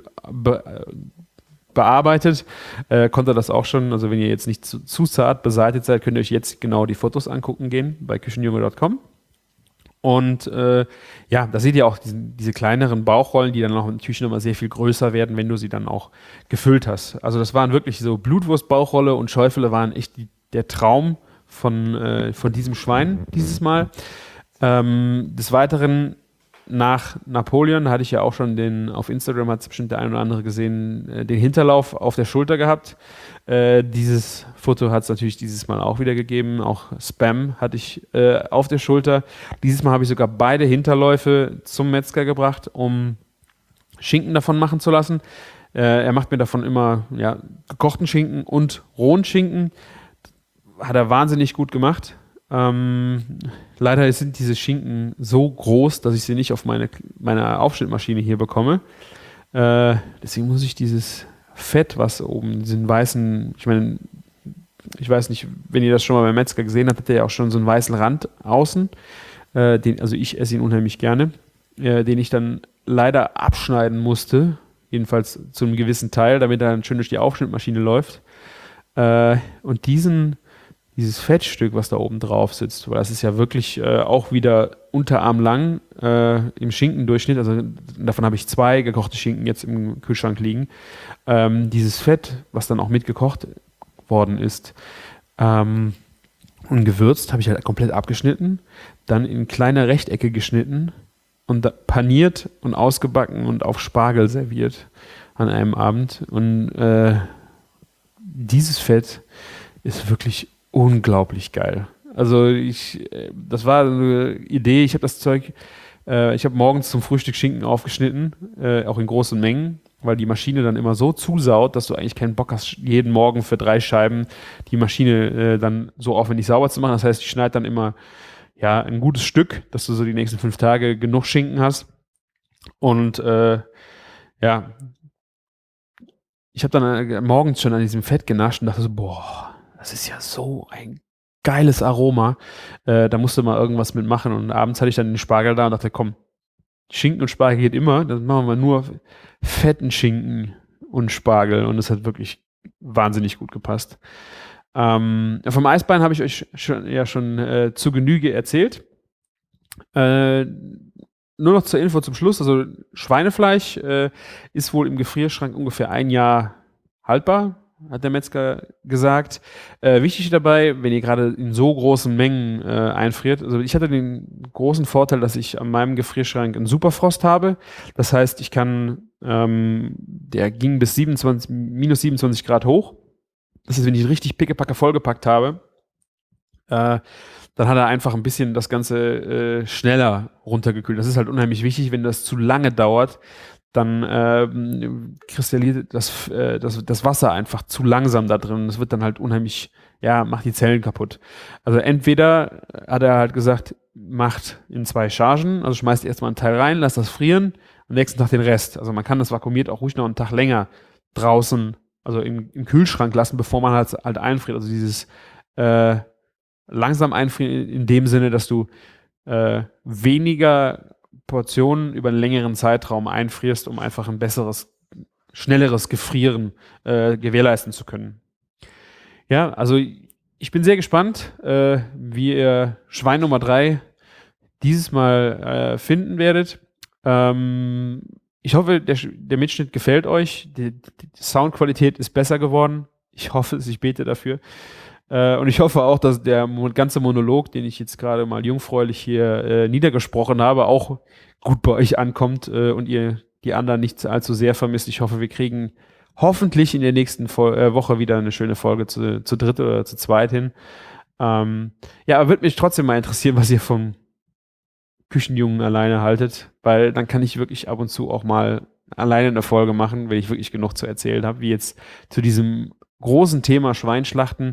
bearbeitet, konnte das auch schon, also wenn ihr jetzt nicht zu zart beseitigt seid, könnt ihr euch jetzt genau die Fotos angucken gehen bei küchenjunge.com und da seht ihr auch diese kleineren Bauchrollen, die dann auch natürlich nochmal sehr viel größer werden, wenn du sie dann auch gefüllt hast. Also das waren wirklich so Blutwurst-Bauchrolle und Schäufele waren echt der Traum von diesem Schwein dieses Mal. Des Weiteren nach Napoleon hatte ich ja auch schon auf Instagram hat es bestimmt der ein oder andere gesehen, den Hinterlauf auf der Schulter gehabt. Dieses Foto hat es natürlich dieses Mal auch wieder gegeben. Auch Spam hatte ich auf der Schulter. Dieses Mal habe ich sogar beide Hinterläufe zum Metzger gebracht, um Schinken davon machen zu lassen. Er macht mir davon immer gekochten Schinken und rohen Schinken. Hat er wahnsinnig gut gemacht. Leider sind diese Schinken so groß, dass ich sie nicht auf meine Aufschnittmaschine hier bekomme. Deswegen muss ich dieses Fett, was oben, diesen weißen, ich weiß nicht, wenn ihr das schon mal beim Metzger gesehen habt, hat der ja auch schon so einen weißen Rand außen. Also ich esse ihn unheimlich gerne, den ich dann leider abschneiden musste, jedenfalls zu einem gewissen Teil, damit er dann schön durch die Aufschnittmaschine läuft. Und dieses Fettstück, was da oben drauf sitzt, weil das ist ja wirklich auch wieder unterarmlang im Schinkendurchschnitt, also davon habe ich 2 gekochte Schinken jetzt im Kühlschrank liegen. Dieses Fett, was dann auch mitgekocht worden ist und gewürzt, habe ich halt komplett abgeschnitten, dann in kleine Rechtecke geschnitten und paniert und ausgebacken und auf Spargel serviert an einem Abend. Und dieses Fett ist wirklich unglaublich geil. Also das war eine Idee, ich habe das Zeug, ich habe morgens zum Frühstück Schinken aufgeschnitten, auch in großen Mengen, weil die Maschine dann immer so zusaut, dass du eigentlich keinen Bock hast, jeden Morgen für 3 Scheiben die Maschine dann so aufwendig sauber zu machen. Das heißt, ich schneide dann immer ja ein gutes Stück, dass du so die nächsten 5 Tage genug Schinken hast. Und ja, ich habe dann morgens schon an diesem Fett genascht und dachte so, boah, das ist ja so ein geiles Aroma. Da musste mal irgendwas mitmachen. Und abends hatte ich dann den Spargel da und dachte, komm, Schinken und Spargel geht immer. Dann machen wir nur fetten Schinken und Spargel. Und es hat wirklich wahnsinnig gut gepasst. Vom Eisbein habe ich euch schon zu Genüge erzählt. Nur noch zur Info zum Schluss, also Schweinefleisch ist wohl im Gefrierschrank ungefähr 1 Jahr haltbar, hat der Metzger gesagt. Wichtig dabei, wenn ihr gerade in so großen Mengen einfriert, also ich hatte den großen Vorteil, dass ich an meinem Gefrierschrank einen Superfrost habe. Das heißt, ich kann, der ging bis minus 27 Grad hoch. Das heißt, wenn ich richtig pickepacke vollgepackt habe, dann hat er einfach ein bisschen das Ganze schneller runtergekühlt. Das ist halt unheimlich wichtig, wenn das zu lange dauert, dann kristalliert das Wasser einfach zu langsam da drin. Das wird dann halt unheimlich, ja, macht die Zellen kaputt. Also entweder hat er halt gesagt, macht in 2 Chargen, also schmeißt erstmal einen Teil rein, lasst das frieren, am nächsten Tag den Rest. Also man kann das vakuumiert auch ruhig noch einen Tag länger draußen, also im Kühlschrank lassen, bevor man halt einfriert. Also dieses langsam einfrieren in dem Sinne, dass du weniger Portionen über einen längeren Zeitraum einfrierst, um einfach ein besseres, schnelleres Gefrieren gewährleisten zu können. Ja, also ich bin sehr gespannt, wie ihr Schwein Nummer 3 dieses Mal finden werdet. Ich hoffe, der Mitschnitt gefällt euch. Die Soundqualität ist besser geworden. Ich hoffe es, ich bete dafür. Und ich hoffe auch, dass der ganze Monolog, den ich jetzt gerade mal jungfräulich hier niedergesprochen habe, auch gut bei euch ankommt und ihr die anderen nicht allzu sehr vermisst. Ich hoffe, wir kriegen hoffentlich in der nächsten Woche wieder eine schöne Folge zu dritt oder zu zweit hin. Ja, aber würde mich trotzdem mal interessieren, was ihr vom Küchenjungen alleine haltet, weil dann kann ich wirklich ab und zu auch mal alleine eine Folge machen, wenn ich wirklich genug zu erzählen habe, wie jetzt zu diesem großen Thema Schweinschlachten.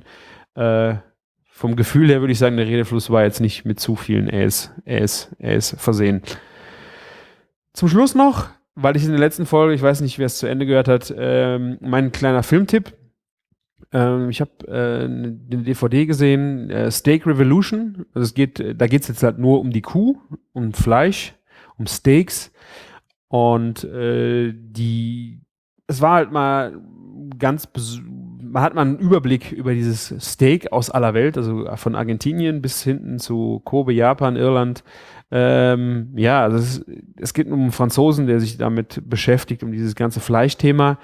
Vom Gefühl her würde ich sagen, der Redefluss war jetzt nicht mit zu vielen Äs versehen. Zum Schluss noch, weil ich in der letzten Folge, ich weiß nicht, wer es zu Ende gehört hat, mein kleiner Filmtipp. Ich habe eine DVD gesehen, Steak Revolution. Also da geht es jetzt halt nur um die Kuh, um Fleisch, um Steaks. Und es war halt mal man hat mal einen Überblick über dieses Steak aus aller Welt, also von Argentinien bis hinten zu Kobe, Japan, Irland. Ja, also es geht um einen Franzosen, der sich damit beschäftigt, um dieses ganze Fleischthema.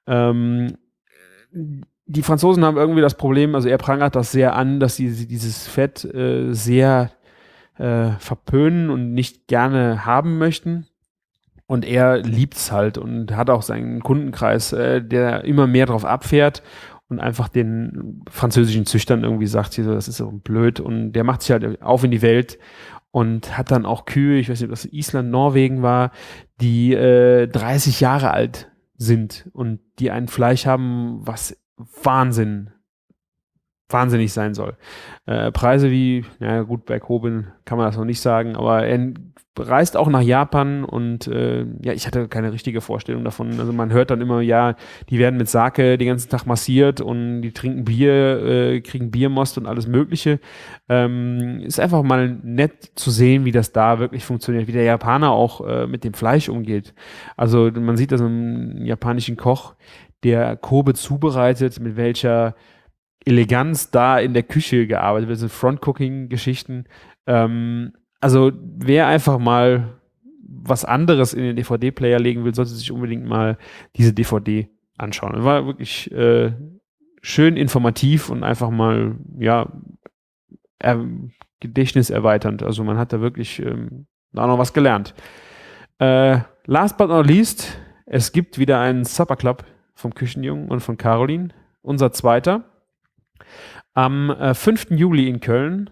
Die Franzosen haben irgendwie das Problem, also er prangert das sehr an, dass sie dieses Fett sehr verpönen und nicht gerne haben möchten. Und er liebt es halt und hat auch seinen Kundenkreis, der immer mehr drauf abfährt und einfach den französischen Züchtern irgendwie sagt, hier, das ist so blöd. Und der macht sich halt auf in die Welt und hat dann auch Kühe, ich weiß nicht, ob das Island, Norwegen war, die 30 Jahre alt sind und die ein Fleisch haben, was wahnsinnig sein soll. Preise wie, ja gut, bei Kobe kann man das noch nicht sagen, aber er reist auch nach Japan und ja, ich hatte keine richtige Vorstellung davon. Also man hört dann immer, ja, die werden mit Sake den ganzen Tag massiert und die trinken Bier, kriegen Biermost und alles Mögliche. Ist einfach mal nett zu sehen, wie das da wirklich funktioniert, wie der Japaner auch mit dem Fleisch umgeht. Also man sieht das im japanischen Koch, der Kobe zubereitet, mit welcher Eleganz da in der Küche gearbeitet wird, so Front-Cooking-Geschichten. Also wer einfach mal was anderes in den DVD-Player legen will, sollte sich unbedingt mal diese DVD anschauen. War wirklich schön informativ und einfach mal, ja, Gedächtnis erweiternd. Also man hat da wirklich auch noch was gelernt. Last but not least, es gibt wieder einen Supper Club vom Küchenjungen und von Caroline, unser zweiter. Am 5. Juli in Köln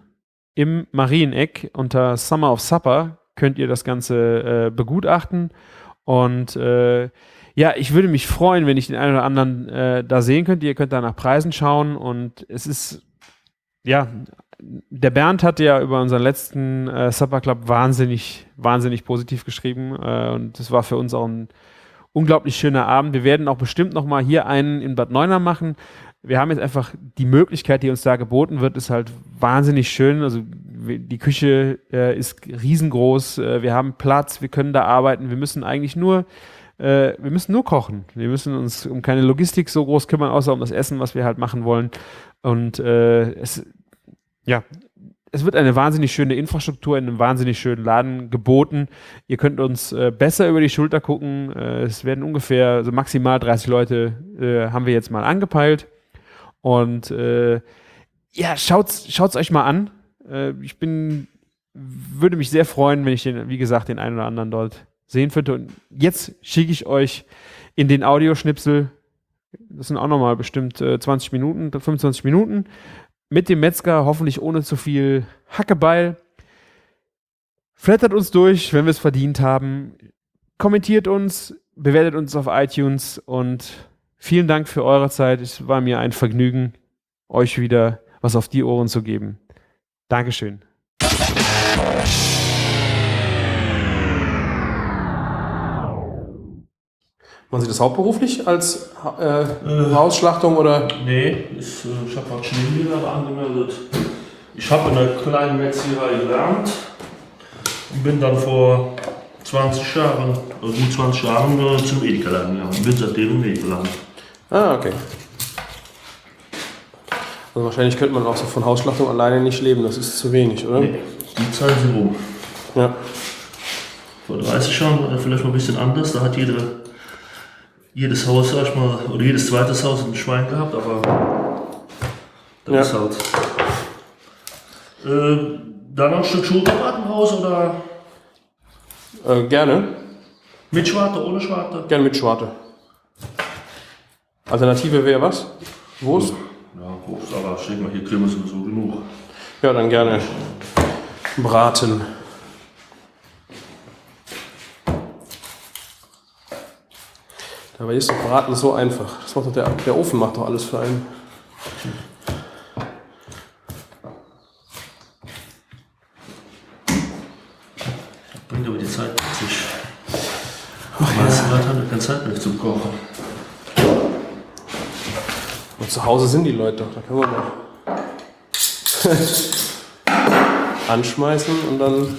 im Marieneck unter Summer of Supper könnt ihr das Ganze begutachten. Und ja, ich würde mich freuen, wenn ich den einen oder anderen da sehen könnte. Ihr könnt da nach Preisen schauen und es ist, ja, der Bernd hatte ja über unseren letzten Supper Club wahnsinnig positiv geschrieben und das war für uns auch ein unglaublich schöner Abend. Wir werden auch bestimmt nochmal hier einen in Bad Neuenahr machen. Wir haben jetzt einfach die Möglichkeit, die uns da geboten wird, ist halt wahnsinnig schön. Also die Küche ist riesengroß, wir haben Platz, wir können da arbeiten, wir müssen eigentlich nur kochen. Wir müssen uns um keine Logistik so groß kümmern, außer um das Essen, was wir halt machen wollen. Und es wird eine wahnsinnig schöne Infrastruktur in einem wahnsinnig schönen Laden geboten. Ihr könnt uns besser über die Schulter gucken. Es werden ungefähr, also maximal 30 Leute haben wir jetzt mal angepeilt. Und ja, schaut's euch mal an. Würde mich sehr freuen, wenn ich wie gesagt, den einen oder anderen dort sehen könnte. Und jetzt schicke ich euch in den Audioschnipsel, das sind auch nochmal bestimmt 20 Minuten, 25 Minuten, mit dem Metzger, hoffentlich ohne zu viel Hackebeil. Flattert uns durch, wenn wir es verdient haben. Kommentiert uns, bewertet uns auf iTunes und vielen Dank für eure Zeit. Es war mir ein Vergnügen, euch wieder was auf die Ohren zu geben. Dankeschön. Machen Sie das hauptberuflich als Hausschlachtung oder? Nee, ich habe als Schneegewerbe angemeldet. Ich habe in einer kleinen Metzgerei gelernt und bin dann vor 20 Jahren, also gut 20 Jahren zum Edeka gegangen und bin seitdem im Edeka. Ah, okay. Also wahrscheinlich könnte man auch so von Hausschlachtung alleine nicht leben, das ist zu wenig, oder? Nee, die Zeit sind rum. Ja. Vor 30 Jahren war das vielleicht mal ein bisschen anders, da hat jedes Haus, sag ich mal, oder jedes zweite Haus ein Schwein gehabt, aber das ist halt. Dann noch ein Stück Schokobraten raus oder Gerne. mit Schwarte, ohne Schwarte? Gerne mit Schwarte. Alternative wäre was? Wurst? Ja, Wurst, aber ich denke mal, hier kriegen wir sowieso genug. Ja, dann gerne Braten. Dabei ist doch Braten so einfach. Das macht doch der Ofen macht doch alles für einen. Bringt aber die Zeit mit sich. Die meisten Leute haben keine Zeit mehr zum Kochen. Und zu Hause sind die Leute doch, da können wir mal anschmeißen und dann.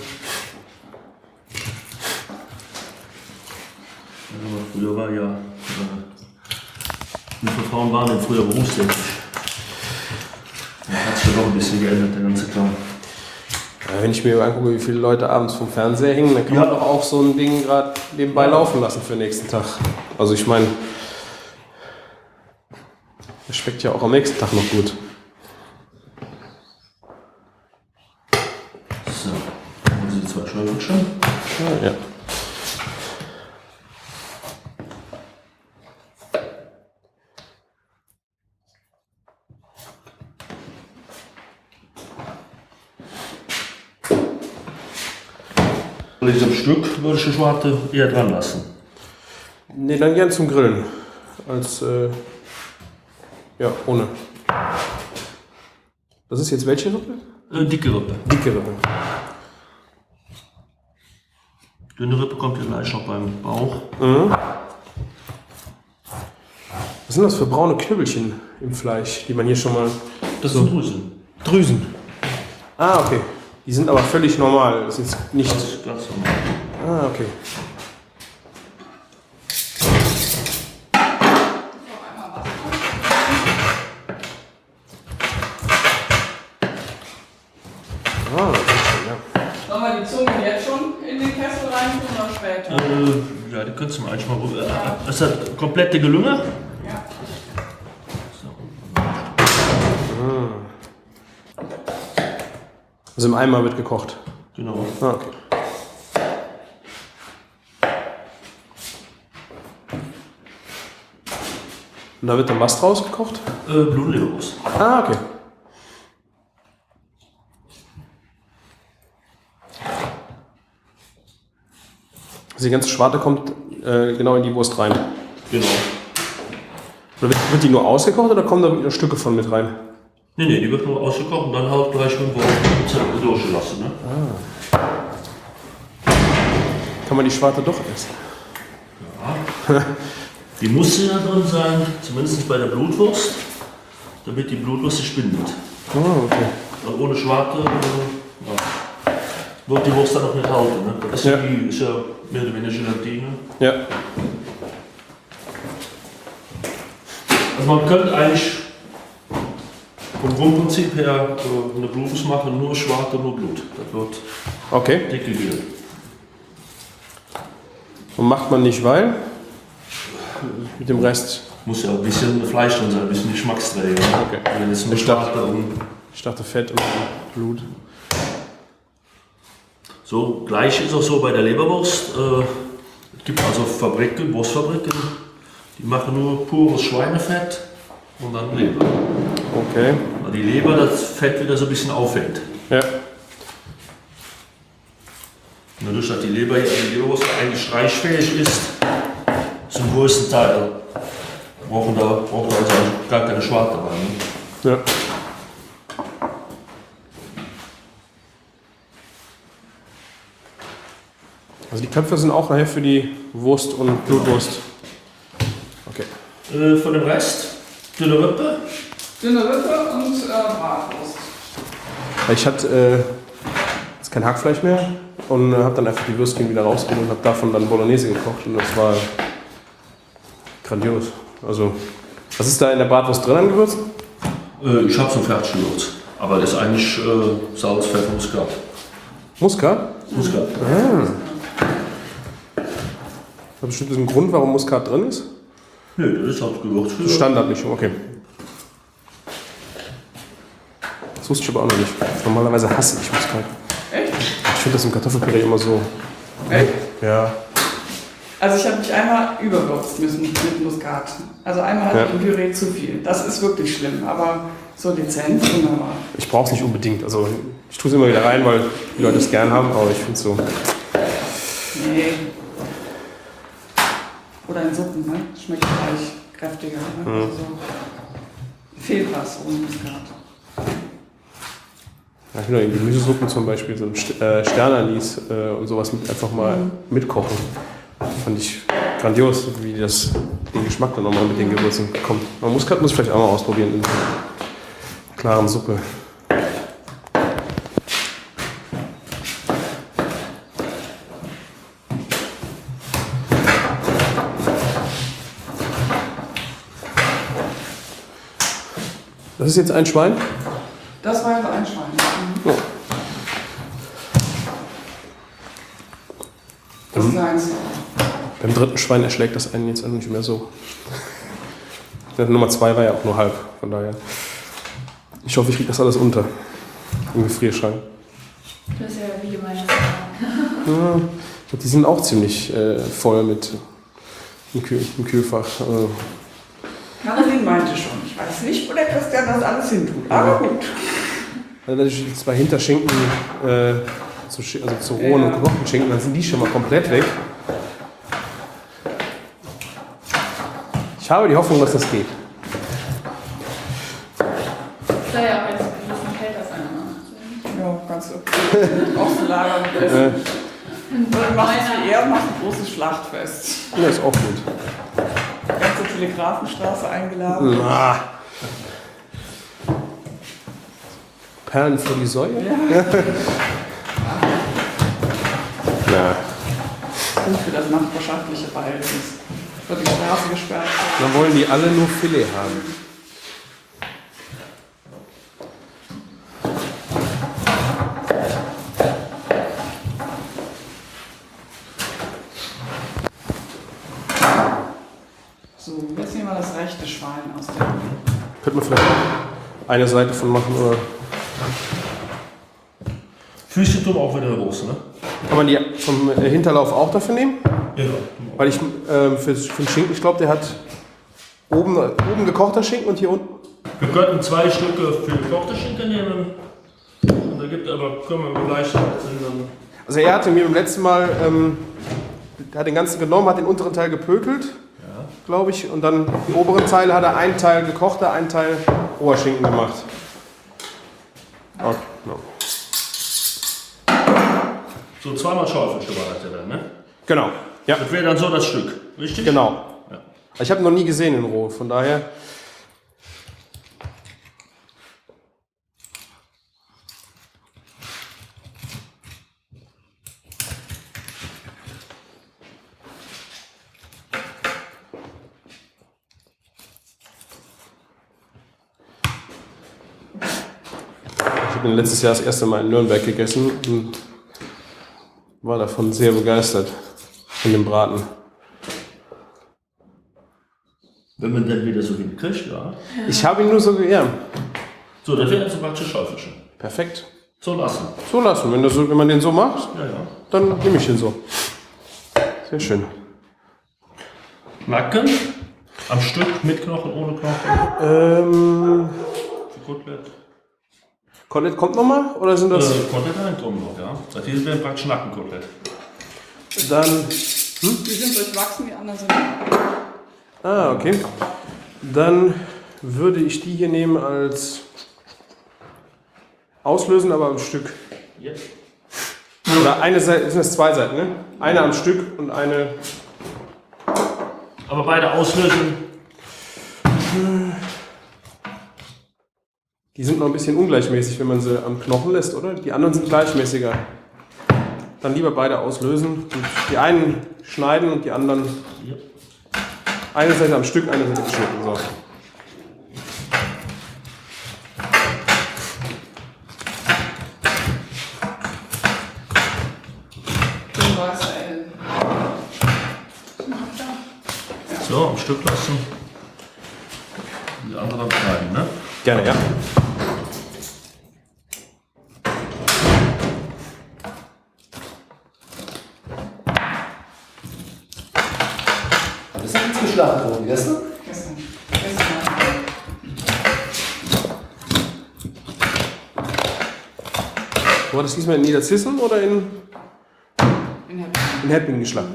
Früher war ja, wie viele Frauen waren denn früher berufstätig? Da hat sich ja doch ein bisschen geändert, der ganze Kram. Ja, wenn ich mir angucke, wie viele Leute abends vom Fernseher hängen, dann kann man doch auch so ein Ding gerade nebenbei laufen lassen für den nächsten Tag. Also ich meine, das schmeckt ja auch am nächsten Tag noch gut. So, haben Sie die 2 Scheiben schon? Ja. Bei diesem Stück würde ich die Schwarte eher dran lassen. Nee, dann gern zum Grillen. Als, ja, ohne. Das ist jetzt welche Rippe? Dicke Rippe. Dicke Rippe. Dünne Rippe kommt ja gleich noch beim Bauch. Mhm. Was sind das für braune Knüppelchen im Fleisch, die man hier schon mal... Das sind Drüsen. Drüsen. Ah, okay. Die sind aber völlig normal. Das ist jetzt nicht... Das ist ganz normal. Ah, okay. Ah, das ist schön, ja. Sollen wir die Zunge jetzt schon in den Kessel reintun oder später? Ja, die könntest du mal eigentlich mal... Ist das komplette Gelünge? Ja. Also im Eimer wird gekocht. Genau. Ah, okay. Und da wird dann was draus gekocht? Blutleberwurst. Ah, okay. Also die ganze Schwarte kommt genau in die Wurst rein. Genau. Oder wird die nur ausgekocht oder kommen da Stücke von mit rein? Nee, die wird nur ausgekocht und dann halt gleich mit dem Wurst durchgelassen. Ne? Kann man die Schwarte doch essen? Ja. Die muss ja drin sein, zumindest bei der Blutwurst, damit die Blutwurst sich bindet. Oh, okay. Und ohne Schwarte wird die Wurst dann noch nicht halten. Ne? Das ist, ist ja mehr oder weniger Gelatine. Ja. Also man könnte eigentlich vom Grundprinzip her eine Blutwurst machen, nur Schwarte, nur Blut. Das wird Okay. dick gegrillt. Und macht man nicht, weil? Mit dem Rest? Muss ja ein bisschen Fleisch drin sein, ein bisschen Geschmacksträger. Ne? Okay. Wenn es nur Schwarte und Ich dachte Fett und Blut. so, gleich ist auch so bei der Leberwurst. Es gibt also Fabriken, Wurstfabriken, die machen nur pures Schweinefett und dann Leber. Okay. Weil die Leber das Fett wieder so ein bisschen auffängt. Ja. Und dadurch, dass die Leberwurst eigentlich streichfähig ist, zum größten Teil braucht da also gar keine Schwarte rein. Ne? Ja. Also die Köpfe sind auch nachher für die Wurst und Blutwurst. Okay. Von dem Rest, dünne Rippe. Dünne Rippe und Bratwurst. Ich hatte jetzt kein Hackfleisch mehr und habe dann einfach die Würstchen wieder rausgeholt und habe davon dann Bolognese gekocht und das war grandios. Also, was ist da in der Bratwurst drin an Gewürzen? Ich habe so ein Fertiggewürz, aber das ist eigentlich Salz, Pfeffer, Muskat. Muskat? Muskat. Hat bestimmt einen Grund, warum Muskat drin ist? Nö, das ist halt Gewürz. Das ist Standardmischung, okay. Das wusste ich aber auch noch nicht. Normalerweise hasse ich Muskat. Echt? Ich finde das im Kartoffelpüree immer so. Echt? Ja. Also ich habe mich einmal überwürzt müssen mit Muskat. Also einmal hatte ich im Püree zu viel. Das ist wirklich schlimm, aber so dezent, wunderbar. Ich brauche es nicht unbedingt. Also ich tue es immer wieder rein, weil die Leute es gern haben, aber ich finde es so. Nee. Oder in Suppen, ne? Schmeckt gleich kräftiger. Ne? Also so fehlt was ohne Muskat. Ja, genau, in Gemüsesuppen zum Beispiel, so Sternanis und sowas einfach mal mitkochen. Fand ich grandios, wie das den Geschmack dann nochmal mit den Gewürzen kommt. Man Muskat muss ich vielleicht auch mal ausprobieren in einer klaren Suppe. Das ist jetzt ein Schwein? Das war jetzt ein Schwein. Ja. Das ist eins. Beim dritten Schwein erschlägt das einen jetzt nicht mehr so. Der Nummer 2 war ja auch nur halb, von daher. Ich hoffe, ich kriege das alles unter im Gefrierschrank. Das ist ja wie meine Ja, ich glaube, die sind auch ziemlich voll mit im Kühlfach. Caroline meinte schon, ich weiß nicht, wo der Christian das alles hin tut. Aber gut. Also natürlich zwei Hinterschinken zu rohen und gekochten Schinken, dann sind die schon mal komplett weg. Ich habe die Hoffnung, dass das geht. soll ja auch jetzt ein bisschen kälter sein. Ja, ganz okay. Außenlager mit Essen. Dann macht ein großes Schlachtfest. Ja, ist auch gut. Ganze Telegrafenstraße eingeladen. Na. Perlen für die Säue? Ja. Na. Und für das nachbarschaftliche Verhältnis. Wird die Straße gesperrt. Dann wollen die alle nur Filet haben. So, jetzt nehmen wir das rechte Schwein aus der. Könnte man vielleicht eine Seite von machen oder. Füße tun auch wieder eine Rost, ne? Kann man die vom Hinterlauf auch dafür nehmen? Ja. Weil ich für den Schinken, ich glaube, der hat oben gekochter Schinken und hier unten. Wir könnten 2 Stücke für gekochte Schinken nehmen. Und da gibt aber, können wir gleich dann. Also er hatte mir beim letzten Mal hat den ganzen genommen, hat den unteren Teil gepökelt, Ja. glaube ich. Und dann die oberen Teile hat er einen Teil gekochter, einen Teil Oberschinken gemacht. Okay, no. So zweimal Schaufelchen war das ja dann, ne? Genau, ja, Das wäre dann so das Stück, richtig? genau. Ja. Ich habe noch nie gesehen in roh, von daher. Ich habe letztes Jahr das erste Mal in Nürnberg gegessen und war davon sehr begeistert, von dem Braten. Wenn man dann wieder so hinkriegt, ja. Ich habe ihn nur so geärmt. So, das wäre jetzt ein praktisch Schaufelchen. Perfekt. So lassen. So lassen. Wenn man den so macht, Ja, ja. dann nehme ich den so. Sehr schön. Nacken. Am Stück, mit Knochen, ohne Knochen. Für Kotelett. Kotelett kommt nochmal? Oder sind das Kotelett reinkommen noch, ja. Das hier wäre praktisch Nackenkotelett. dann... Die sind durchwachsen, die anderen sind. Ah, okay. Dann würde ich die hier nehmen als auslösen, aber am Stück. Ja. Oder eine Seite, das sind das zwei Seiten, ne? Eine am Stück und eine... Aber beide auslösen. Die sind noch ein bisschen ungleichmäßig, wenn man sie am Knochen lässt, oder? Die anderen sind gleichmäßiger. Dann lieber beide auslösen. Und die einen schneiden und die anderen... Ja. Eine Seite am Stück, eine Seite geschnitten. So. Den weißer L. So, am Stück lassen. Die andere dann schneiden, ne? Gerne, ja. Das ist jetzt geschlagen worden, gestern? Gestern. War das diesmal in Niederzissen oder in In Heppingen geschlagen?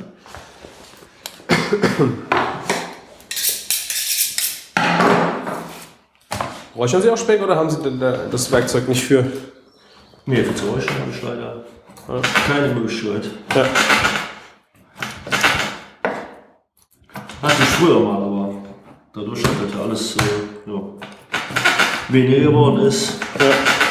Räuchern Sie auch Speck oder haben Sie denn das Werkzeug nicht für? Nee, für zu euch habe ich leider keine Möglichkeit. Ja. Hatte ich früher mal, aber dadurch, dass das ja alles ja, weniger geworden ist. Ja.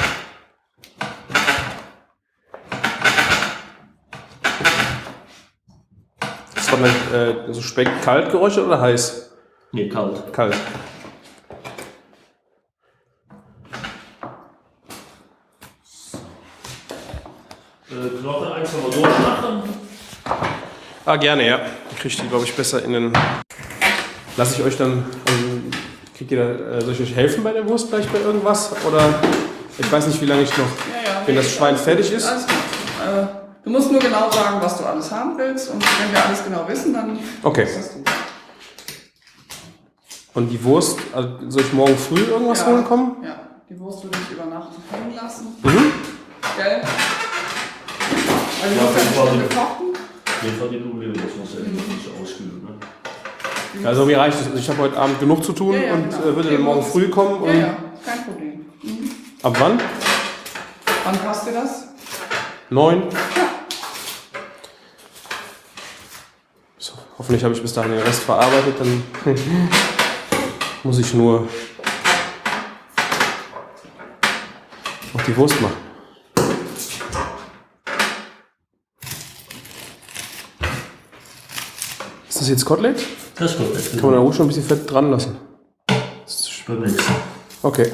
Das war dann so Speck kalt geräuchert oder heiß? Nee, kalt. Kalt. Knochen einfach mal durchmachen. Ah, gerne, ja. Dann kriege ich die, glaube ich, besser in den... Lasse ich euch dann... kriegt ihr da, soll ich euch helfen bei der Wurst gleich bei irgendwas? Oder ich weiß nicht, wie lange ich noch... Wenn das Schwein fertig ist? Alles gut. Du musst nur genau sagen, was du alles haben willst. Und wenn wir alles genau wissen, dann Okay. ist das gut. Und die Wurst, also soll ich morgen früh irgendwas holen kommen? Ja, die Wurst würde ich über Nacht hängen lassen. Mhm. Gell? Also Ja, du auf jeden kannst Fall. schon gekochten. Den Fall, den du willst, das muss ja nicht so auskühlen. Ne? Also mir reicht es. Ich habe heute Abend genug zu tun Ja, und genau. würde dann morgen früh kommen. Und Ja, kein Problem. Mhm. Ab wann? Wann passt dir das? 9? So, hoffentlich habe ich bis dahin den Rest verarbeitet. Dann muss ich nur noch die Wurst machen. Ist das jetzt Kotelett? Das ist gut. Das Kann man da ruhig schon ein bisschen Fett dran lassen. beim nächsten. Okay.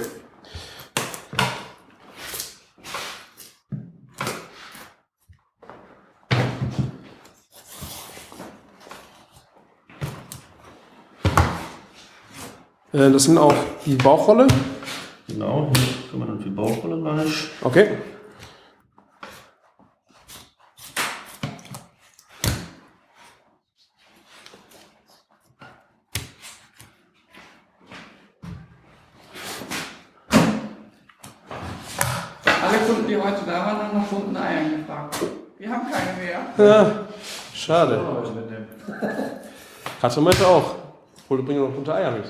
Das sind auch die Bauchrolle. Genau, hier kann man dann die Bauchrolle gleich. Okay. Alle Kunden, die heute da waren, haben nach bunten Eiern gefragt. Wir haben keine mehr. Ja, Schade. heute mitnehmen. Katrin meinte auch. Hol, bring noch bunte Eier mit.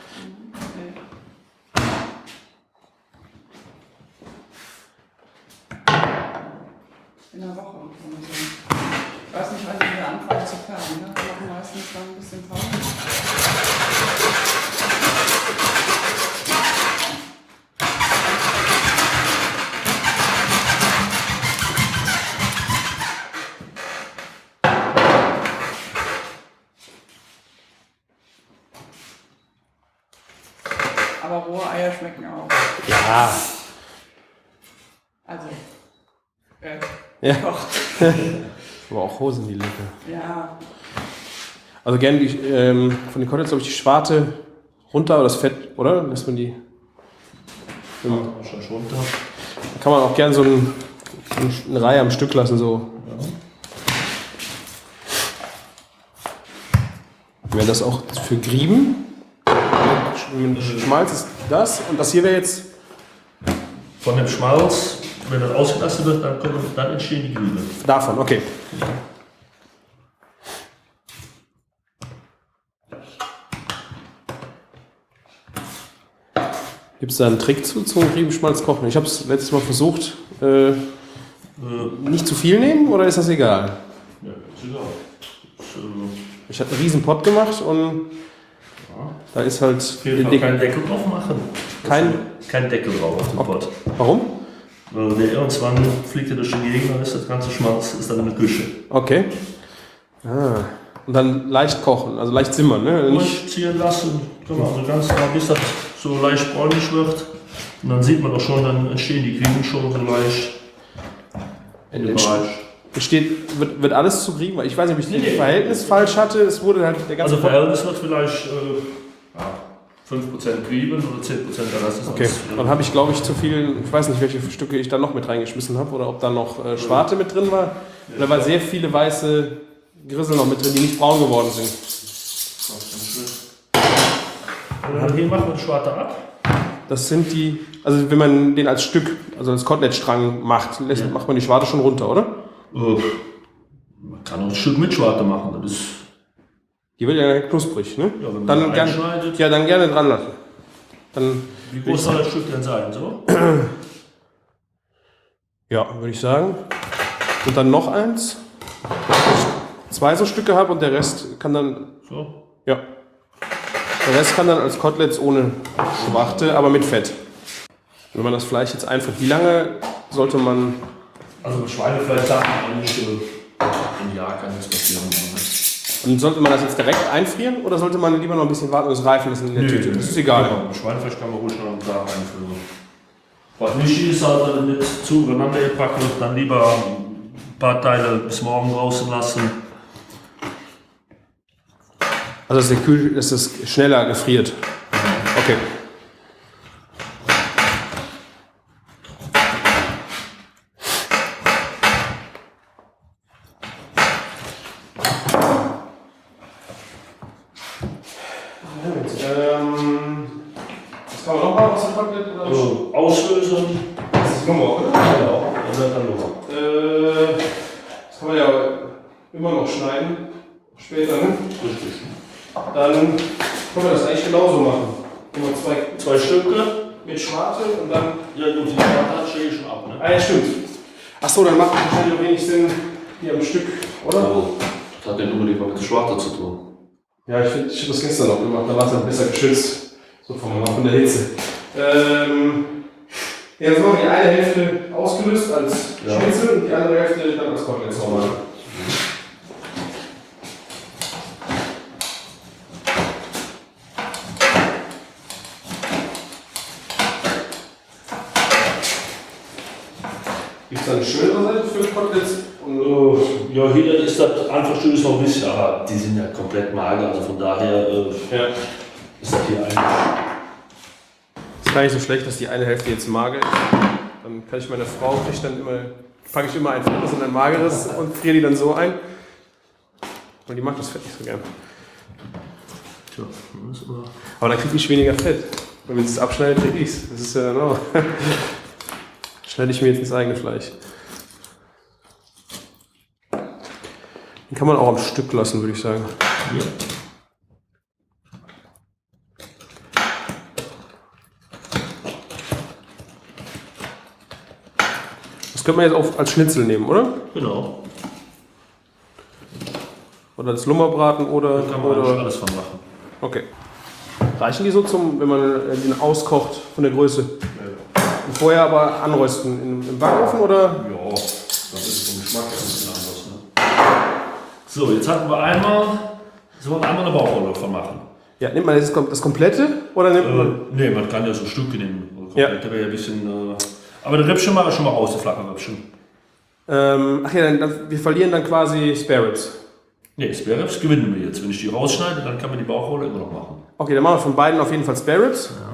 In der Woche. Oder so. Ich weiß nicht, wann die wieder anfangen zu färben. Ne? Wir machen meistens dann ein bisschen Pause. Aber rohe Eier schmecken auch. Ja. Also, Ja. kocht. Aber auch Hosen die Lücke. Ja, Also gerne die, von den Koteletts, glaube ich, die Schwarte runter oder das Fett, oder? Lässt man die. Wahrscheinlich runter. Da kann man auch gerne so eine Reihe am Stück lassen, so. Wäre das auch für Grieben? Schmalz ist das und das hier wäre jetzt. Von dem Schmalz, wenn das ausgelassen wird, dann entstehen die Grüne. Davon, okay. Gibt es da einen Trick zum Riebenschmalz kochen? Ich habe es letztes Mal versucht. Nicht zu viel nehmen oder ist das egal? Ja, ist egal. Ich habe einen riesen Pott gemacht und da ist halt. Fehlt noch keinen Deckel drauf machen. Kein Deckel drauf auf den Pott. Warum? Irgendwann fliegt er durch die Gegend, dann ist das ganze Schmalz ist dann in der Küche. Okay. Ah. Und dann leicht kochen, also leicht simmern, ne? Nicht, Durchziehen lassen, also ganz klar, bis das so leicht bräunlich wird. Und dann sieht man auch schon, dann entstehen die Griechen schon so leicht in dem Bereich. wird alles zu kriegen, weil ich weiß nicht, ob ich das Verhältnis falsch hatte. Es wurde halt der ganze Also Verhältnis wird vielleicht 5% Grieben oder 10% der Rest ist Okay, dann habe ich, glaube ich, zu viel, ich weiß nicht, welche Stücke ich da noch mit reingeschmissen habe oder ob da noch Schwarte mit drin war. Da war sehr viele weiße Grissel noch mit drin, die nicht braun geworden sind. Und dann hier machen wir die Schwarte ab. Das sind die, also wenn man den als Stück, also als Kotelettstrang macht, macht man die Schwarte schon runter, oder? Man kann auch ein Stück mit Schwarte machen. Das ist, Die wird ja knusprig, ne? ja, wenn man Dann einschneidet. ja, dann gerne dran lassen. Dann, Wie groß soll das Stück denn sein? So? ja, würde ich sagen. Und dann noch eins. Ich 2 so Stücke habe und der Rest kann dann, So. ja. Der Rest kann dann als Koteletts ohne Schwarte, aber mit Fett. Wenn man das Fleisch jetzt einfriert, wie lange sollte man... Also mit Schweinefleisch sagt man eigentlich, im Jahr kann nichts passieren. Und sollte man das jetzt direkt einfrieren oder sollte man lieber noch ein bisschen warten und es reifen lassen in der Tüte? Das ist egal. Genau, mit Schweinefleisch kann man ruhig noch einen Tag einführen. Was wichtig ist, halt nicht zueinander packen, dann lieber ein paar Teile bis morgen draußen lassen. Also dass es schneller gefriert. Okay. Was kann man noch machen aus dem Kotelett? Also auslösen. Das ist Nummer, oder? Genau, und dann Nummer. Das kann man ja immer noch schneiden. Später, ne? Richtig. Dann können wir das eigentlich genauso machen. Immer Zwei Stücke. mit Schwarte und dann. Ja gut, die Schwarte stehe ich schon ab. Ne? Ah ja, stimmt. Achso, dann macht es wahrscheinlich wenig Sinn hier am Stück, oder? Also, das hat ja nur mit der Schwarte zu tun. Ja, ich habe das gestern noch gemacht, da war es dann besser geschützt. So von der Hitze. Ja, jetzt machen wir die eine Hälfte ausgelöst als Schnitzel und die andere Hälfte dann als Kotelett sauber. Gibt es da eine schönere Seite für Koteletts? Ja, hier ist das einfach schön noch ein bisschen, aber die sind ja komplett mager, also von daher ist das hier eigentlich. Ist gar nicht so schlecht, dass die eine Hälfte jetzt mager ist. Dann kann ich meine Frau, packe ich immer ein fettes und ein mageres und friere die dann so ein. Und die mag das Fett nicht so gern. Tja, das ist immer. Aber dann kriege ich weniger Fett. Und wenn sie es abschneidet, kriege ich es. Das ist ja genau. Schneide ich mir jetzt ins eigene Fleisch. Den kann man auch am Stück lassen, würde ich sagen. Ja. Das könnte man jetzt auch als Schnitzel nehmen, oder? Genau. Oder als Lummerbraten oder... Da kann man eigentlich alles von machen. Okay. Reichen die so wenn man den auskocht von der Größe? Ja. Und vorher aber anrösten im Backofen oder? Ja, das ist vom Geschmack ein bisschen anders. Ne? So, jetzt hatten wir einmal, so wollen wir einmal eine Bauchrolle davon machen. Ja, nimmt man das komplette oder nimmt man... Nee, man kann ja so Stücke nehmen. Ja. Komplett wäre ja ein bisschen. Aber den Rippchen mache ich schon mal raus, die flachen Rippchen. Ach ja, wir verlieren dann quasi Spare Ribs. Nee, Spare Ribs gewinnen wir jetzt. Wenn ich die rausschneide, dann kann man die Bauchrolle immer noch machen. Okay, dann machen wir von beiden auf jeden Fall Spare Ribs. Ja.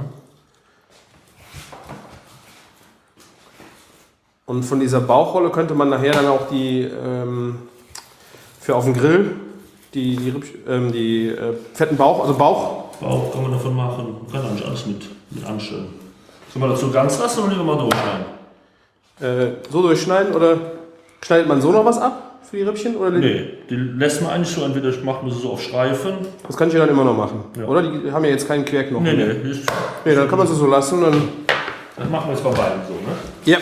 Und von dieser Bauchrolle könnte man nachher dann auch die für auf den Grill die fetten Bauch, also Bauch. Bauch kann man davon machen. Man kann eigentlich alles mit anstellen. Sollen wir dazu ganz lassen oder lieber mal durchschneiden? So durchschneiden oder schneidet man so noch was ab für die Rippchen? Oder Nee, die lässt man eigentlich so. Entweder macht man sie so auf Streifen. Das kann ich ja dann immer noch machen. Ja. Oder? Die haben ja jetzt keinen Querknochen Nee, mehr. nee. Dann kann man sie so lassen. Dann Das machen wir jetzt bei beiden so, ne? ja.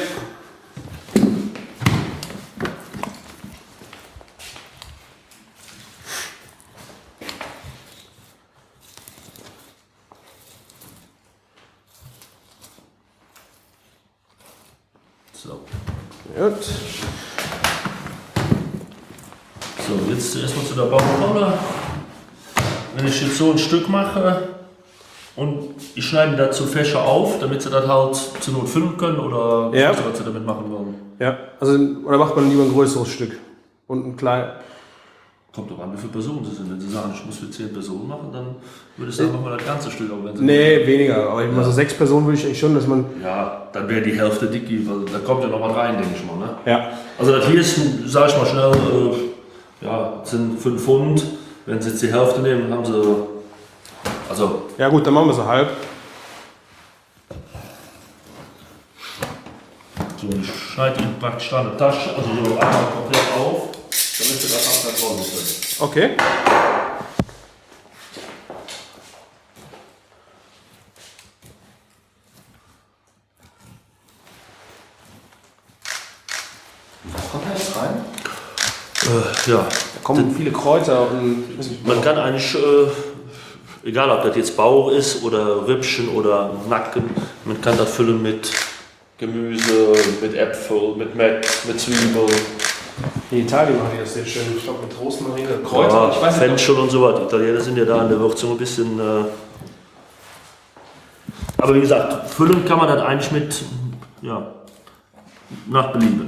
So. Gut. So, jetzt erstmal zu der Bauchrolle. Wenn ich jetzt so ein Stück mache und ich schneide dazu Fächer auf, damit sie das halt zur Not filmen können oder Ja. was sie damit machen wollen. Ja, also oder macht man lieber ein größeres Stück und ein klein. Kommt doch an, wie viele Personen sie sind. Wenn sie sagen, ich muss für 10 Personen machen, dann würde ich sagen, machen wir das ganze Stück. Aber wenn sie Nee, weniger. Aber mal so 6 Personen würde ich eigentlich schon, dass man. ja, dann wäre die Hälfte dick, weil da kommt ja noch was rein, denke ich mal. Ne? Ja. Also das hier ist, sag ich mal schnell, ja, sind 5 Pfund. Wenn sie jetzt die Hälfte nehmen, haben sie, also Ja gut, dann machen wir so halb. so, ich schneide ihn praktisch da eine Tasche, also so einmal komplett auf, damit sie das auch dann rollen können. Okay. Kommt da jetzt rein? Ja, Da kommen viele Kräuter und. man kann eigentlich, egal ob das jetzt Bauch ist oder Rippchen oder Nacken, man kann das füllen mit Gemüse, mit Äpfel, mit Meck, mit Zwiebeln. In Italien machen die das sehr schön. Ich glaube mit Rosmarin, Kräuter. Ja, Ich weiß nicht, Fenchel und so weiter. Die Italiener sind ja da in der Würzung ein bisschen. Aber wie gesagt, füllen kann man das eigentlich mit, ja, nach Belieben.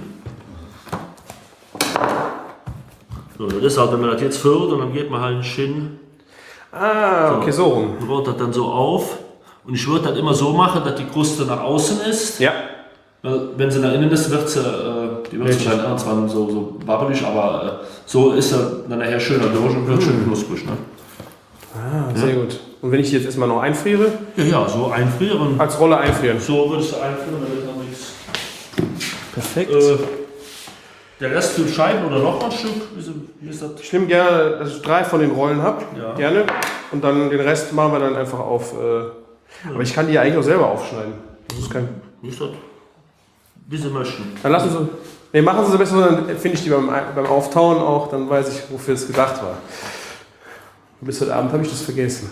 So, das ist halt, wenn man das jetzt füllt und dann geht man halt hin, okay, so rum. und rollt das dann so auf. Und ich würde das immer so machen, dass die Kruste nach außen ist. Ja. Weil wenn sie nach innen ist, wird sie, die wird zwar so wabbelig, aber so ist er dann nachher schöner durch und wird schön knusprig. Ne? Sehr gut. Und wenn ich die jetzt erstmal noch einfriere? Ja, so einfrieren. Als Rolle einfrieren. So würdest du einfrieren, damit dann nichts. Perfekt. Der Rest für Scheiben oder noch ein Stück? Wie ist das? Ich nehme gerne, dass ich 3 von den Rollen habe. Ja. Gerne. Und dann den Rest machen wir dann einfach auf. Aber ich kann die ja eigentlich auch selber aufschneiden. Das ist kein. Ist das? Wie sie möchten. Dann lassen Sie. Nee, machen Sie so besser, dann finde ich die beim Auftauen auch, dann weiß ich, wofür es gedacht war. Bis heute Abend habe ich das vergessen.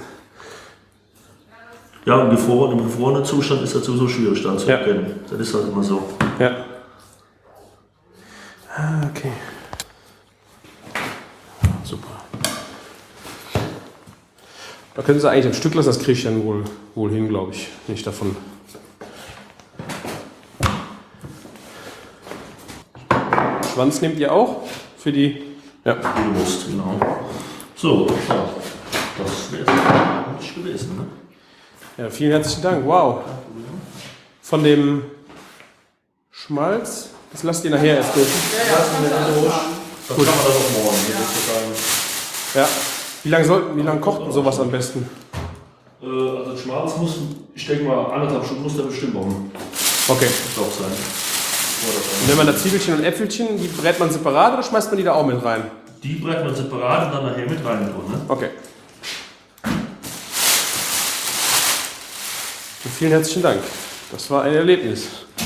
Ja, im gefrorenen Zustand ist das sowieso schwierig dann zu erkennen. Das ist halt immer so. Ja. Okay. Super. Da können Sie eigentlich ein Stück lassen, das kriege ich dann wohl hin, glaube ich. Nicht davon. Schwanz nehmt ihr auch? Für die. Ja. Die Wurst, genau. So, ja. Das wäre jetzt nicht gewesen, ne? Ja, vielen herzlichen Dank. Wow. Von dem Schmalz, das lasst ihr nachher erst durch. Das kann man dann auch morgen. Ja. Wie lange kocht denn sowas am besten? Also Schmalz muss, ich denke mal, 1,5 Stunden muss der bestimmt auch Okay. drauf sein. Und wenn man da Zwiebelchen und Äpfelchen, die brät man separat oder schmeißt man die da auch mit rein? Die brechen wir separat und dann nachher mit rein tun. Ne? Okay. Vielen herzlichen Dank. Das war ein Erlebnis.